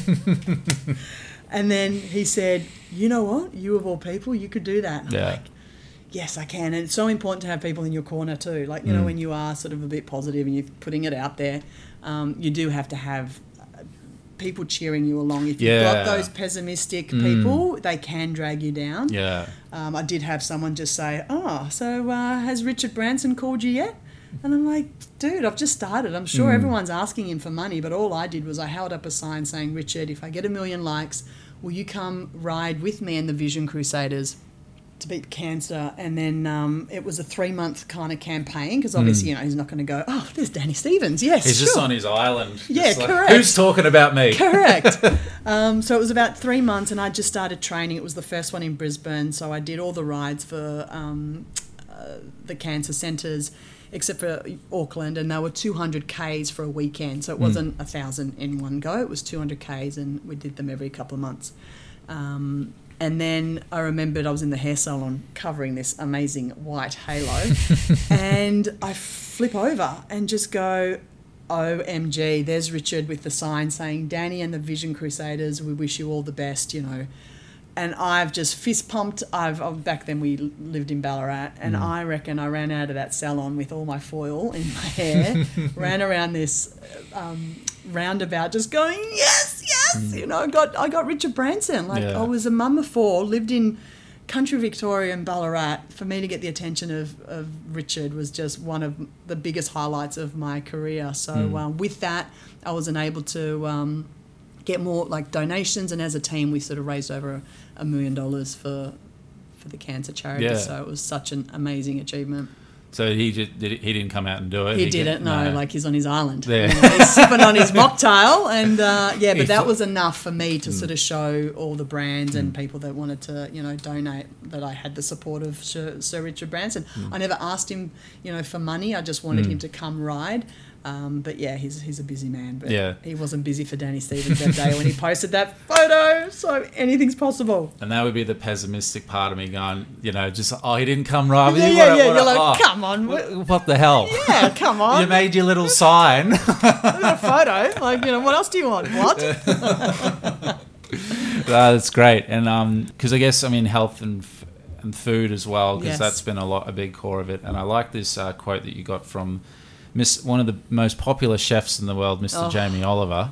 And then he said, you know what? You of all people, you could do that. And I'm like, yes, I can. And it's so important to have people in your corner too. Like, when you are sort of a bit positive and you're putting it out there, you do have to have people cheering you along. If you've got those pessimistic people, they can drag you down. Yeah. I did have someone just say, so has Richard Branson called you yet? And I'm like, dude, I've just started. I'm sure everyone's asking him for money, but all I did was I held up a sign saying, Richard, if I get 1 million likes, will you come ride with me in the Vision Crusaders to beat cancer? And then it was a 3-month kind of campaign because obviously, he's not going to go, there's Danny Stevens. Yes, he's just on his island. Yeah, correct. Who's talking about me? Correct. So it was about 3 months and I just started training. It was the first one in Brisbane. So I did all the rides for the cancer centres except for Auckland, and they were 200 Ks for a weekend. So it wasn't 1,000 in one go. It was 200 Ks and we did them every couple of months. And then I remembered I was in the hair salon covering this amazing white halo and I flip over and just go, OMG, there's Richard with the sign saying, Danny and the Vision Crusaders, we wish you all the best, And I've just fist pumped. Back then we lived in Ballarat, and I reckon I ran out of that salon with all my foil in my hair, ran around this roundabout just going, yes. I got Richard Branson. I was a mum of 4, lived in country Victoria and Ballarat. For me to get the attention of Richard was just one of the biggest highlights of my career. So with that, I was enabled to get more donations, and as a team we sort of raised over $1 million for the cancer charity. So it was such an amazing achievement. So he didn't come out and do it? He didn't, no. He's on his island. There. He's sipping on his mocktail. And, but that was enough for me to sort of show all the brands and people that wanted to, donate, that I had the support of Sir Richard Branson. I never asked him, for money. I just wanted him to come ride. But yeah, he's a busy man. But Yeah. he wasn't busy for Danny Stevens that day when he posted that photo. So anything's possible. And that would be the pessimistic part of me going, he didn't come right with Yeah, you. yeah. You're like, come on. What the hell? Yeah, come on. You made your little sign. Look at a photo. Like, what else do you want? What? That's great. And because I guess, health and food as well, because Yes. that's been a big core of it. And I like this quote that you got from one of the most popular chefs in the world, Mr. Jamie Oliver.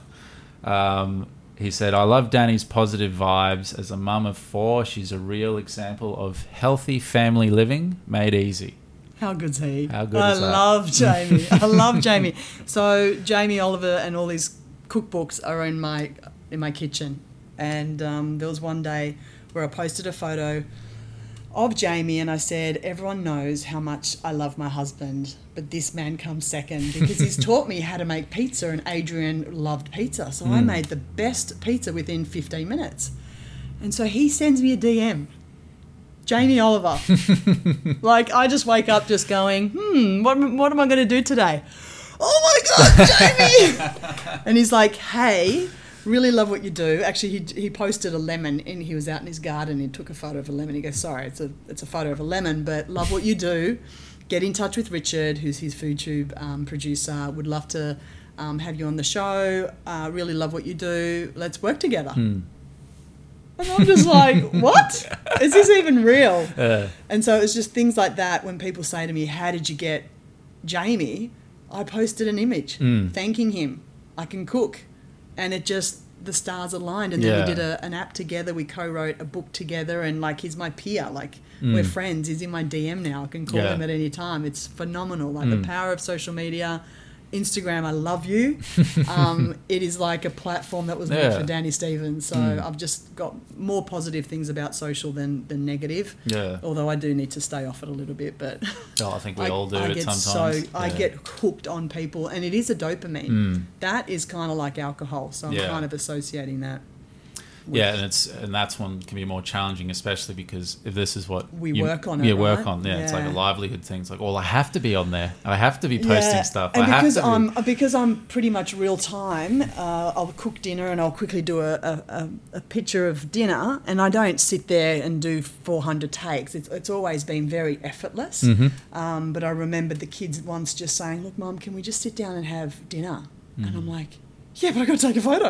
He said, "I love Danny's positive vibes. As a mum of 4, she's a real example of healthy family living made easy." How good's he? How good I is that? love Jamie. I love Jamie. So Jamie Oliver and all these cookbooks are in my kitchen. And there was one day where I posted a photo of Jamie and I said, everyone knows how much I love my husband, but this man comes second because he's taught me how to make pizza, and Adrian loved pizza. So I made the best pizza within 15 minutes. And so he sends me a DM. Jamie Oliver. Like, I just wake up just going, what am I going to do today? Oh my God, Jamie! And he's like, hey, really love what you do. Actually, he posted a lemon, and he was out in his garden. He took a photo of a lemon. He goes, sorry, it's a photo of a lemon, but love what you do. Get in touch with Richard, who's his FoodTube producer. Would love to have you on the show. Really love what you do. Let's work together. And I'm just like, what? Is this even real? And so it's just things like that when people say to me, how did you get Jamie? I posted an image thanking him. I can cook. And it just, the stars aligned. And then we did an app together. We co-wrote a book together. And, like, he's my peer. Like, we're friends. He's in my DM now. I can call him at any time. It's phenomenal. Like, the power of social media. Instagram, I love you. It is like a platform that was made for Danny Stevens. So I've just got more positive things about social than negative. Yeah. Although I do need to stay off it a little bit. But I think we all do it sometimes. I get hooked on people, and it is a dopamine. That is kind of like alcohol. So I'm kind of associating that. Yeah, and that's one can be more challenging, especially because if this is what we work on. It's like a livelihood thing. It's like, well, I have to be on there. I have to be posting stuff. And because I'm pretty much real time, I'll cook dinner and I'll quickly do a picture of dinner, and I don't sit there and do 400 takes. It's always been very effortless. But I remember the kids once just saying, "Look, Mum, can we just sit down and have dinner?" And I'm like, yeah, but I've got to take a photo.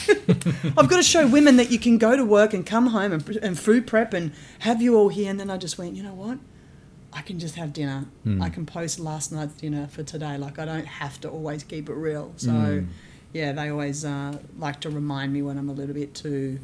I've got to show women that you can go to work and come home and food prep and have you all here. And then I just went, you know what? I can just have dinner. I can post last night's dinner for today. Like, I don't have to always keep it real. So, yeah, they always like to remind me when I'm a little bit too,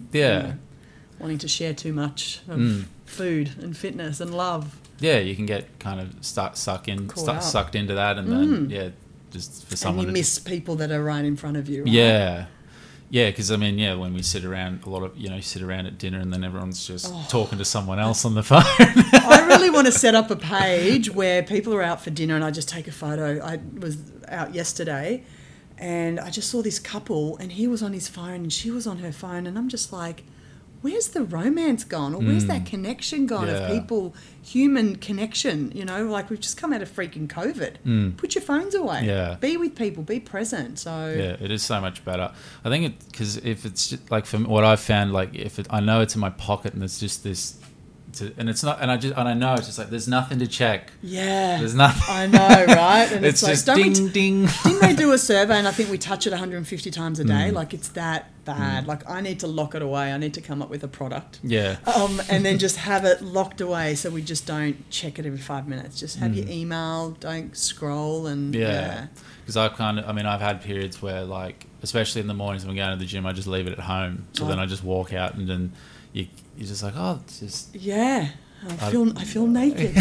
wanting to share too much of food and fitness and love. Yeah, you can get kind of sucked into that, and then, just for someone. And you miss people that are right in front of you, right? Yeah. Yeah, because, when we sit around, sit around at dinner and then everyone's just talking to someone else on the phone. I really want to set up a page where people are out for dinner and I just take a photo. I was out yesterday and I just saw this couple and he was on his phone and she was on her phone, and I'm just like, where's the romance gone? Or where's that connection gone of people, human connection? Like, we've just come out of freaking COVID. Put your phones away. Yeah. Be with people. Be present. So yeah, it is so much better. I think because if it's just, like, from what I've found, like, I know it's in my pocket and it's just this, and it's not, and I know it's just like there's nothing to check. Yeah, there's nothing. I know, right? And it's like, just ding. Didn't they do a survey? And I think we touch it 150 times a day. Like, it's that bad. Like, I need to lock it away. I need to come up with a product. Yeah. And then just have it locked away so we just don't check it every 5 minutes. Just have your email. Don't scroll and Because I've had periods where, like, especially in the mornings when I'm going to the gym, I just leave it at home. So then I just walk out and then you're just like, it's just... Yeah. I feel naked.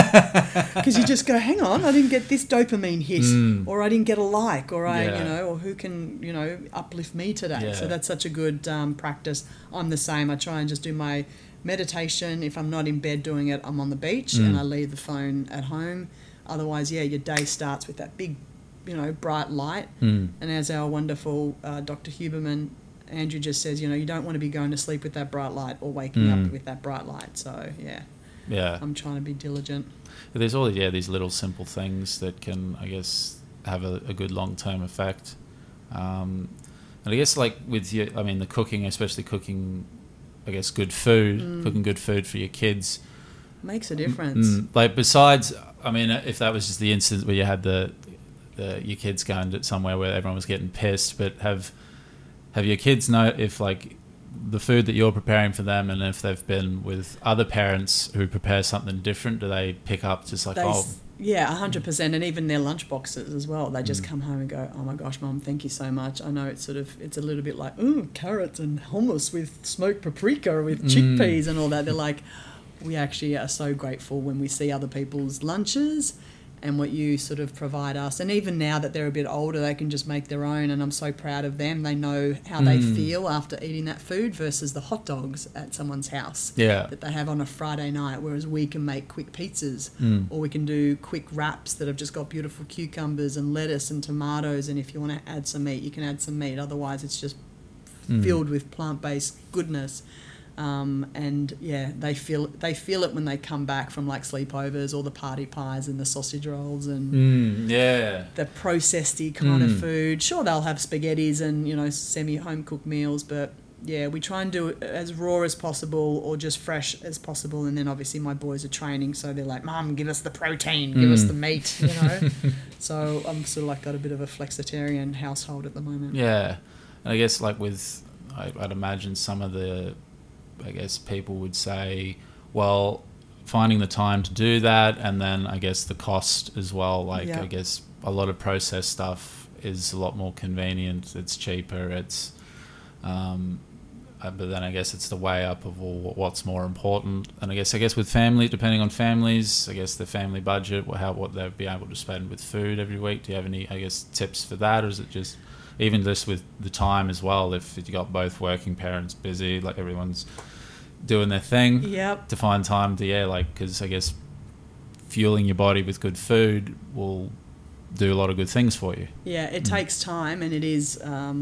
Because you just go, hang on, I didn't get this dopamine hit, or I didn't get a like, or or who can, uplift me today. Yeah. So that's such a good practice. I'm the same. I try and just do my meditation. If I'm not in bed doing it, I'm on the beach and I leave the phone at home. Otherwise, your day starts with that big, bright light. And as our wonderful Dr. Huberman, Andrew just says, you don't want to be going to sleep with that bright light or waking up with that bright light. So, I'm trying to be diligent. But there's all these little simple things that can, I guess, have a good long-term effect. And I guess like with the cooking, especially cooking, I guess cooking good food for your kids makes a difference. Like besides, I mean, if that was just the instance where you had your kids going to somewhere where everyone was getting pissed, but have your kids know if like the food that you're preparing for them, and if they've been with other parents who prepare something different, do they pick up just like, yeah, 100%, and even their lunch boxes as well. They just come home and go, "Oh my gosh, Mum, thank you so much." I know it's a little bit like, carrots and hummus with smoked paprika with chickpeas and all that. They're like, we actually are so grateful when we see other people's lunches and what you sort of provide us. And even now that they're a bit older, they can just make their own, and I'm so proud of them. They know how they feel after eating that food versus the hot dogs at someone's house that they have on a Friday night, whereas we can make quick pizzas or we can do quick wraps that have just got beautiful cucumbers and lettuce and tomatoes, and if you want to add some meat, you can add some meat. Otherwise, it's just filled with plant-based goodness. And yeah, they feel it when they come back from like sleepovers or the party pies and the sausage rolls and the processed-y kind of food. Sure, they'll have spaghettis and semi-home cooked meals, but yeah, we try and do it as raw as possible or just fresh as possible. And then obviously my boys are training, so they're like, "Mum, give us the protein, give us the meat," So I'm sort of like got a bit of a flexitarian household at the moment. Yeah, and I guess like I'd imagine some of the people would say, well, finding the time to do that, and then I guess the cost as well. I guess a lot of processed stuff is a lot more convenient. It's cheaper. It's, but then I guess it's the way up of what's more important. And I guess with family, depending on families, I guess the family budget, what they'd be able to spend with food every week. Do you have any, tips for that, or is it just? Even just with the time as well, if you got both working parents busy, like everyone's doing their thing, to find time to, because I guess fueling your body with good food will do a lot of good things for you. Yeah, it takes time, and it is...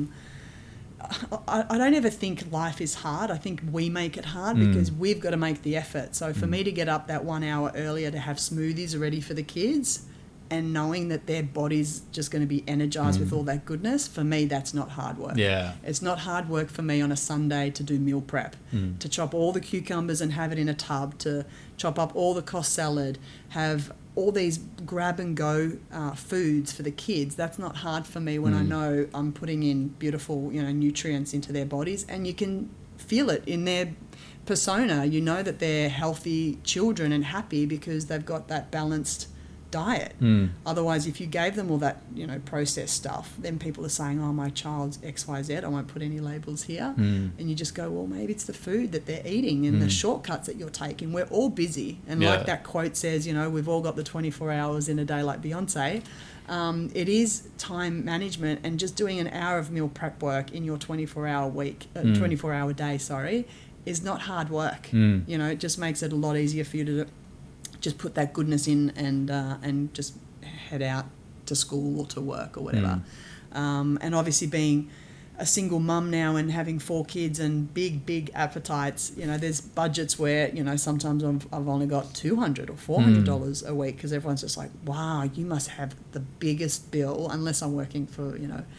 I don't ever think life is hard. I think we make it hard because we've got to make the effort. So for me to get up that 1 hour earlier to have smoothies ready for the kids... and knowing that their body's just going to be energized with all that goodness, for me, that's not hard work. Yeah. It's not hard work for me on a Sunday to do meal prep, to chop all the cucumbers and have it in a tub, to chop up all the cost salad, have all these grab-and-go foods for the kids. That's not hard for me when I know I'm putting in beautiful, nutrients into their bodies, and you can feel it in their persona. You know that they're healthy children and happy because they've got that balanced diet. Otherwise, if you gave them all that processed stuff, then people are saying, "Oh, my child's XYZ, I won't put any labels here." And you just go, well, maybe it's the food that they're eating and the shortcuts that you're taking. We're all busy, and like that quote says, we've all got the 24 hours in a day like Beyonce. It is time management, and just doing an hour of meal prep work in your 24-hour week 24-hour day is not hard work. It just makes it a lot easier for you to just put that goodness in and just head out to school or to work or whatever. And obviously being a single mum now and having 4 kids and big appetites, there's budgets where, sometimes I've only got $200 or $400 a week because everyone's just like, wow, you must have the biggest bill, unless I'm working for,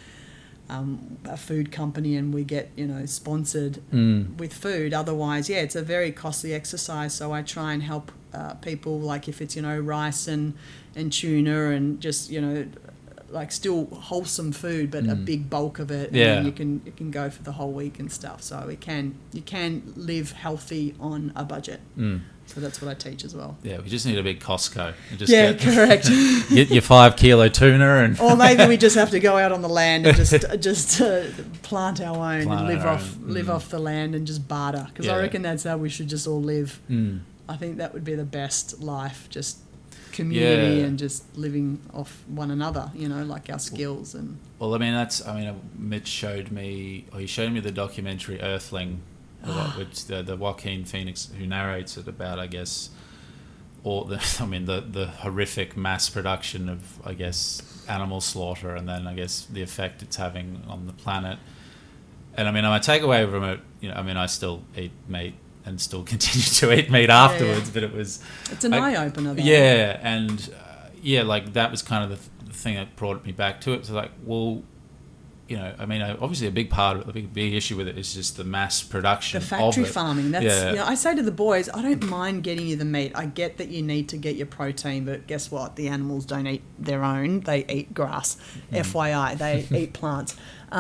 a food company and we get, sponsored with food. Otherwise, it's a very costly exercise. So I try and help people, like if it's, rice and tuna and just, like still wholesome food, but a big bulk of it. And then you can go for the whole week and stuff. So you can live healthy on a budget. So that's what I teach as well. Yeah, we just need a big Costco. And just correct. Get your 5 kilo tuna or maybe we just have to go out on the land and just plant our own and live off the land and just barter. Because I reckon that's how we should just all live. I think that would be the best life, just community and just living off one another, like our skills. And well, Mitch showed me the documentary Earthling, which the Joaquin Phoenix, who narrates it, about, I guess, all the horrific mass production of, I guess, animal slaughter, and then I guess the effect it's having on the planet. And my takeaway from it, I still eat meat and still continue to eat meat afterwards, but it's an eye opener. Yeah, and like that was kind of the the thing that brought me back to it. So like, well, you know, I mean, obviously a big part of it, a big issue with it is just the mass production the factory of it. farming. That's, you know, I say to the boys, I don't mind getting you the meat. I get that you need to get your protein, but guess what? The animals don't eat their own. They eat grass. FYI, they eat plants.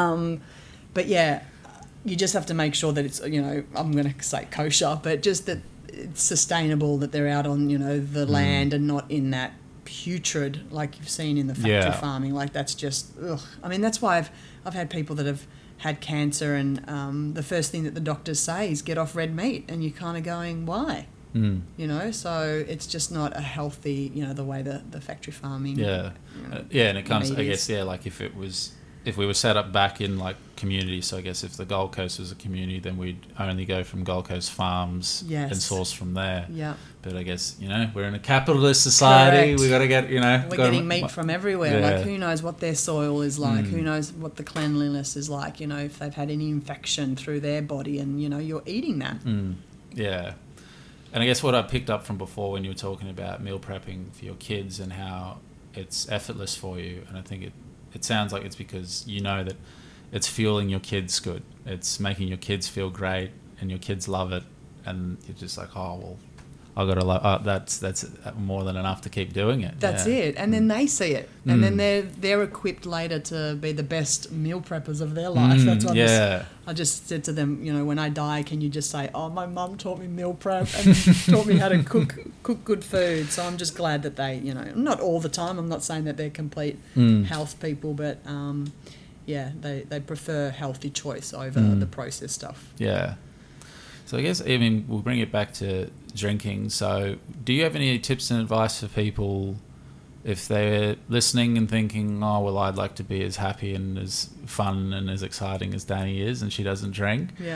But yeah, you just have to make sure that it's, you know, I'm going to say kosher, but just that it's sustainable, that they're out on, you know, the land and not in that putrid like you've seen in the factory farming. Like that's just, ugh. I mean, that's why I've had people that have had cancer and the first thing that the doctors say is get off red meat, and you're kind of going, why? You know, so it's just not a healthy, you know, the way the factory farming. Yeah. You know, And it comes, I guess, like if we were set up back in like communities, so I guess if the Gold Coast was a community, then we'd only go from Gold Coast farms and source from there. Yeah. But I guess, you know, we're in a capitalist society. Correct. We got to get, you know, we're getting meat from everywhere. Yeah. Like, who knows what their soil is like? Who knows what the cleanliness is like? You know, if they've had any infection through their body, and you know, you're eating that. Yeah. And I guess what I picked up from before when you were talking about meal prepping for your kids and how it's effortless for you, and I think it sounds like it's because you know that it's fueling your kids good. It's making your kids feel great, and your kids love it, and you're just like, oh well, I got to love. That's more than enough to keep doing it. That's it, and then they see it, and then they're equipped later to be the best meal preppers of their life. That's what I just said to them. You know, when I die, can you just say, "Oh, my mum taught me meal prep and taught me how to cook good food." So I'm just glad that they, you know, not all the time. I'm not saying that they're complete health people, but yeah, they prefer healthy choice over the processed stuff. Yeah. So I guess, I mean, we'll bring it back to drinking. So do you have any tips and advice for people if they're listening and thinking, oh, well, I'd like to be as happy and as fun and as exciting as Danny is, and she doesn't drink? Yeah.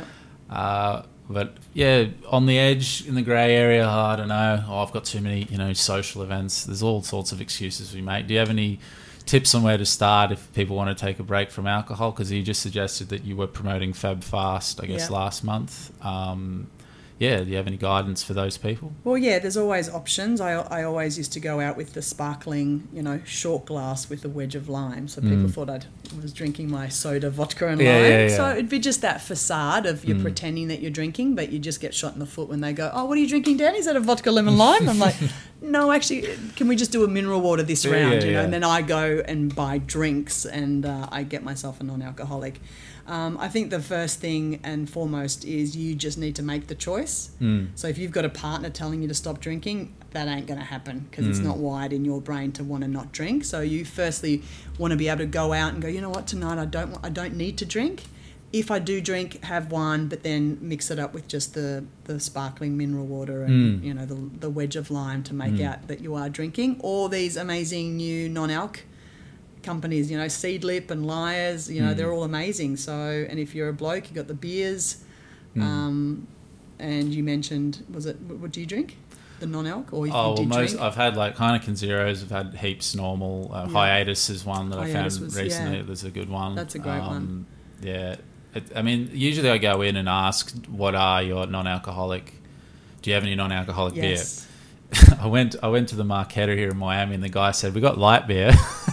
But yeah, on the edge, in the grey area, I don't know, I've got too many, you know, social events. There's all sorts of excuses we make. Do you have any tips on where to start if people want to take a break from alcohol? Because you just suggested that you were promoting Fab Fast, I guess, last month. Yeah, do you have any guidance for those people? Well, yeah, there's always options. I always used to go out with the sparkling, you know, short glass with a wedge of lime. So people thought I was drinking my soda, vodka and lime. Yeah. So it'd be just that facade of you're pretending that you're drinking, but you just get shot in the foot when they go, oh, what are you drinking, Dan? Is that a vodka lemon lime? I'm like, no, actually, can we just do a mineral water this round? You know, and then I go and buy drinks and I get myself a non-alcoholic. I think the first thing and foremost is you just need to make the choice. So if you've got a partner telling you to stop drinking, that ain't going to happen because it's not wired in your brain to want to not drink. So you firstly want to be able to go out and go, you know what, tonight I don't need to drink. If I do drink, have one, but then mix it up with just the sparkling mineral water and you know the wedge of lime to make out that you are drinking. Or these amazing new non-alc companies, you know, Seedlip and Liars, you know, they're all amazing. So, and if you're a bloke, you've got the beers. And you mentioned, what do you drink? The non-alc? Or drink? I've had like Heineken Zeros, I've had heaps normal. Hiatus is one that I found recently. There's a good one. That's a great one. Yeah. I mean, usually I go in and ask, what are your non-alcoholic, do you have any non-alcoholic beer? I went to the Marquetta here in Miami, and the guy said, "We got light beer."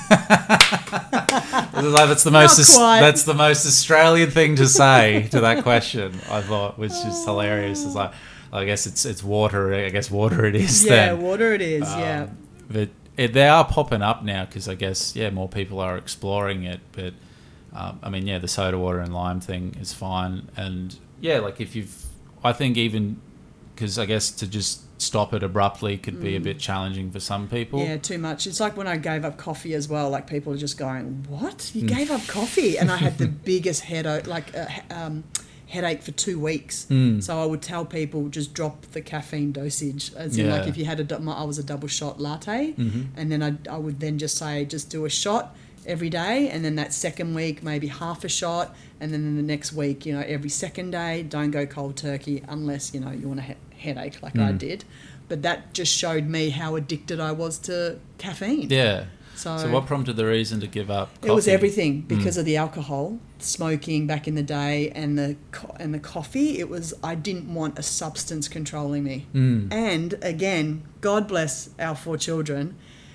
That's the most Australian thing to say to that question. I thought, which is hilarious. It's like, I guess it's water. I guess water it is. Yeah, then. Water it is. Yeah. But they are popping up now because I guess more people are exploring it. But I mean, the soda water and lime thing is fine. And like I think even because I guess to just stop it abruptly could be a bit challenging for some people. Yeah, too much. It's like when I gave up coffee as well. Like people are just going, "What? You gave up coffee?" And I had the biggest headache, headache for 2 weeks. So I would tell people just drop the caffeine dosage. As in, like if you had I was a double shot latte, and then I would then just say, just do a shot every day, and then that second week maybe half a shot, and then in the next week, you know, every second day. Don't go cold turkey unless you know you want a headache like I did. But that just showed me how addicted I was to caffeine. Yeah. So what prompted the reason to give up coffee? It was everything because of the alcohol, smoking back in the day, and the coffee. It was, I didn't want a substance controlling me. And again, God bless our 4 children.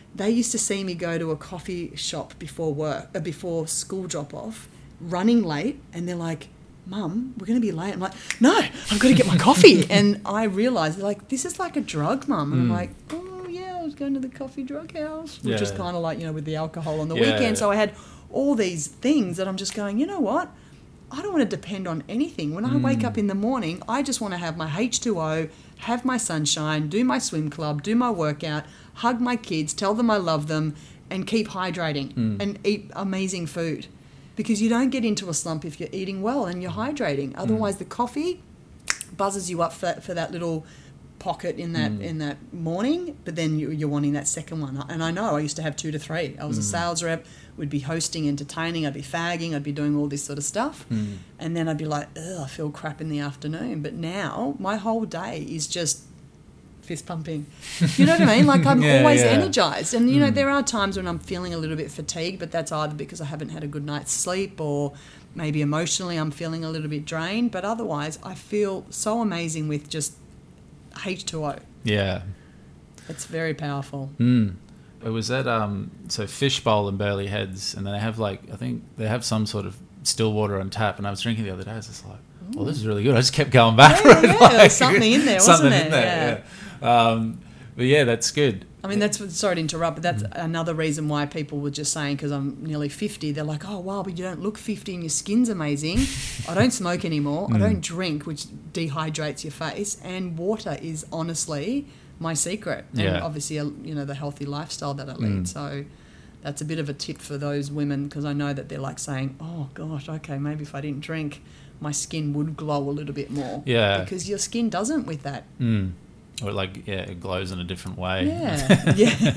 they used to see me go to a coffee shop before work, before school drop off, running late, and they're like, Mum, we're going to be late. I'm like, no, I've got to get my coffee. And I realised, they're like, this is like a drug, Mum. And I'm like, oh, yeah, I was going to the coffee drug house, which is kind of like, with the alcohol on the weekend. So I had all these things that I'm just going, you know what? I don't want to depend on anything. When I wake up in the morning, I just want to have my H2O, have my sunshine, do my swim club, do my workout, hug my kids, tell them I love them, and keep hydrating and eat amazing food. Because you don't get into a slump if you're eating well and you're hydrating. Otherwise, the coffee buzzes you up for that little pocket in that morning, but then you're wanting that second one. And I know I used to have 2 to 3. I was a sales rep, would be hosting, entertaining, I'd be fagging, I'd be doing all this sort of stuff. And then I'd be like, ugh, I feel crap in the afternoon. But now my whole day is just fist pumping. You know what I mean? Like I'm always energized. And, there are times when I'm feeling a little bit fatigued, but that's either because I haven't had a good night's sleep or maybe emotionally I'm feeling a little bit drained. But otherwise, I feel so amazing with just H2O. Yeah. It's very powerful. It was at so Fishbowl and Burleigh Heads, and then they have I think they have some sort of still water on tap, and I was drinking the other day. I was just like, oh, this is really good. I just kept going back. Yeah, there's something in there, wasn't there? But yeah, that's good. I mean, sorry to interrupt, but that's another reason why people were just saying, because I'm nearly 50, they're like, oh, wow, but you don't look 50 and your skin's amazing. I don't smoke anymore. I don't drink, which dehydrates your face. And water is honestly my secret. And obviously, the healthy lifestyle that I lead. So that's a bit of a tip for those women, because I know that they're like saying, oh, gosh, okay, maybe if I didn't drink, my skin would glow a little bit more. Yeah. Because your skin doesn't with that. Or it glows in a different way. Yeah,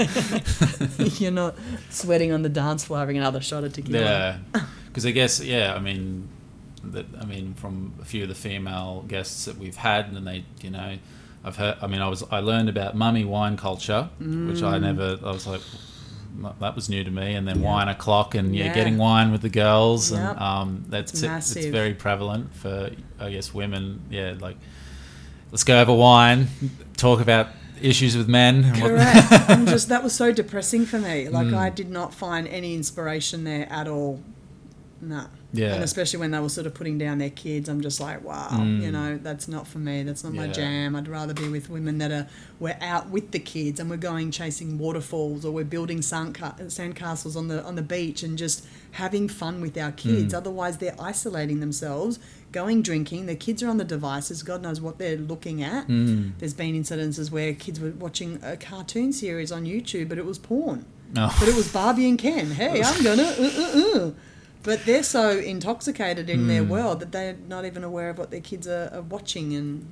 You're not sweating on the dance floor having another shot of tequila. Yeah, because I guess from a few of the female guests that we've had, and they, I've heard. I mean, I learned about mummy wine culture, which I was like, that was new to me. And then wine o'clock, and getting wine with the girls, and it's very prevalent for, I guess, women. Yeah, like, let's go over wine, talk about issues with men. Correct. That was so depressing for me. Like, I did not find any inspiration there at all. No. Yeah. And especially when they were sort of putting down their kids, I'm just like, wow, that's not for me. That's not my jam. I'd rather be with women that we're out with the kids and we're going chasing waterfalls, or we're building sandcastles on the beach and just having fun with our kids. Otherwise, they're isolating themselves, going drinking. Their kids are on the devices. God knows what they're looking at. There's been incidences where kids were watching a cartoon series on YouTube, but it was porn. Oh. But it was Barbie and Ken. Hey, I'm gonna But they're so intoxicated in their world that they're not even aware of what their kids are watching, and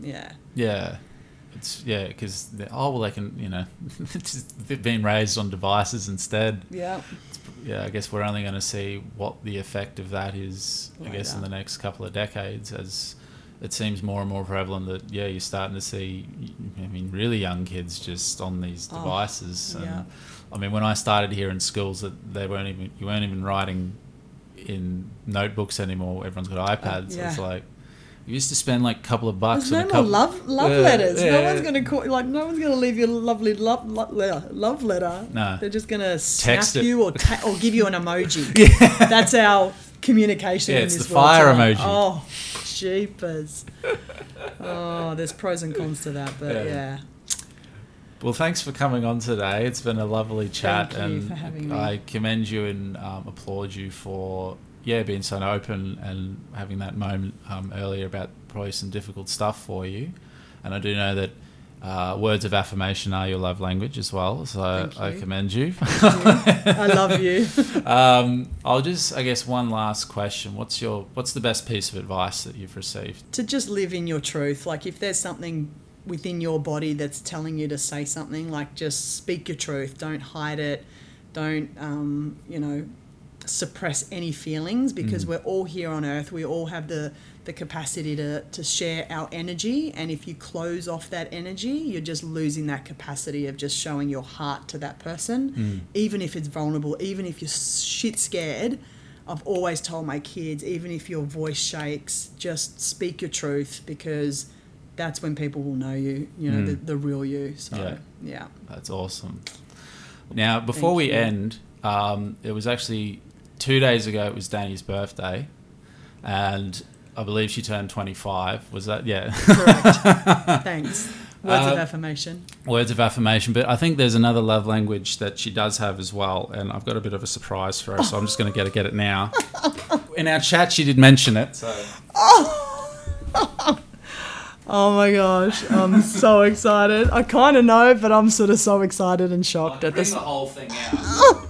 it's because they can, they've been raised on devices instead. I guess we're only going to see what the effect of that is, I guess, in the next couple of decades, as it seems more and more prevalent that you're starting to see, really young kids just on these devices. And I mean, when I started here in schools, that you weren't even writing in notebooks anymore. Everyone's got iPads. It's like, you used to spend like a couple of bucks. There's no more love letters. No one's going to call. Like, no one's going to leave you a lovely love letter. No, they're just going to snap you or give you an emoji. That's our communication. Yeah, in it's this the world fire today. emoji. Oh, jeepers! There's pros and cons to that, but Well, thanks for coming on today. It's been a lovely chat. Thank you for having me. I commend you and applaud you for being so open and having that moment earlier about probably some difficult stuff for you. And I do know that words of affirmation are your love language as well, so I commend you. Thank you. I love you. I'll just, I guess, one last question. What's the best piece of advice that you've received? To just live in your truth. Like, if there's something within your body that's telling you to say something, like, just speak your truth. Don't hide it. Don't suppress any feelings, because we're all here on earth. We all have the capacity to share our energy, and if you close off that energy, you're just losing that capacity of just showing your heart to that person, even if it's vulnerable, even if you're shit scared. I've always told my kids, even if your voice shakes, just speak your truth, because that's when people will know you, the real you. So, yeah. That's awesome. Now, before Thank we you. end, it was actually 2 days ago. It was Danny's birthday, and I believe she turned 25. Was that? Yeah. Correct. Thanks. Words of affirmation. Words of affirmation. But I think there's another love language that she does have as well, and I've got a bit of a surprise for her, so I'm just going to get it now. In our chat, she did mention it. So. Oh my gosh, I'm so excited. I kind of know, but I'm sort of so excited and shocked at this. Bring the whole thing out.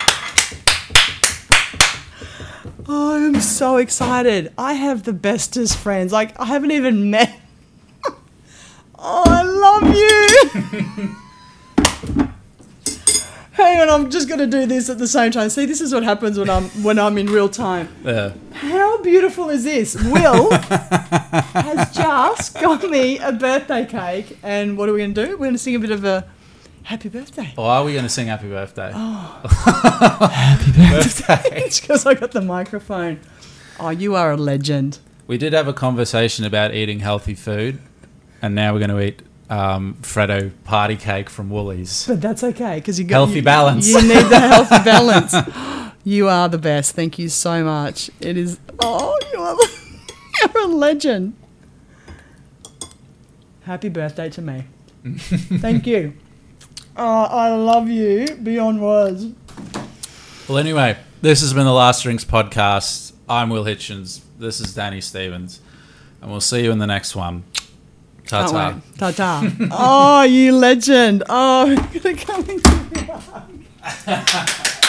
Oh, I'm so excited. I have the bestest friends. Like, I haven't even met. Oh, I love you. Hang on, I'm just going to do this at the same time. See, this is what happens when I'm in real time. Yeah. How beautiful is this? Will has just got me a birthday cake, and what are we going to do? We're going to sing a bit of a happy birthday. Or are we going to sing happy birthday? Happy birthday. It's because I got the microphone. Oh, you are a legend. We did have a conversation about eating healthy food, and now we're going to eat Freddo party cake from Woolies. But that's okay, because you got Healthy balance. You need the healthy balance. You are the best. Thank you so much. It is. Oh, you're a legend. Happy birthday to me. Thank you. Oh, I love you beyond words. Well, anyway, this has been the Last Drinks podcast. I'm Will Hitchens. This is Danny Stevens, and we'll see you in the next one. Ta-ta. Ta-ta. Oh, you legend. Oh, I'm going to come and give you a hug.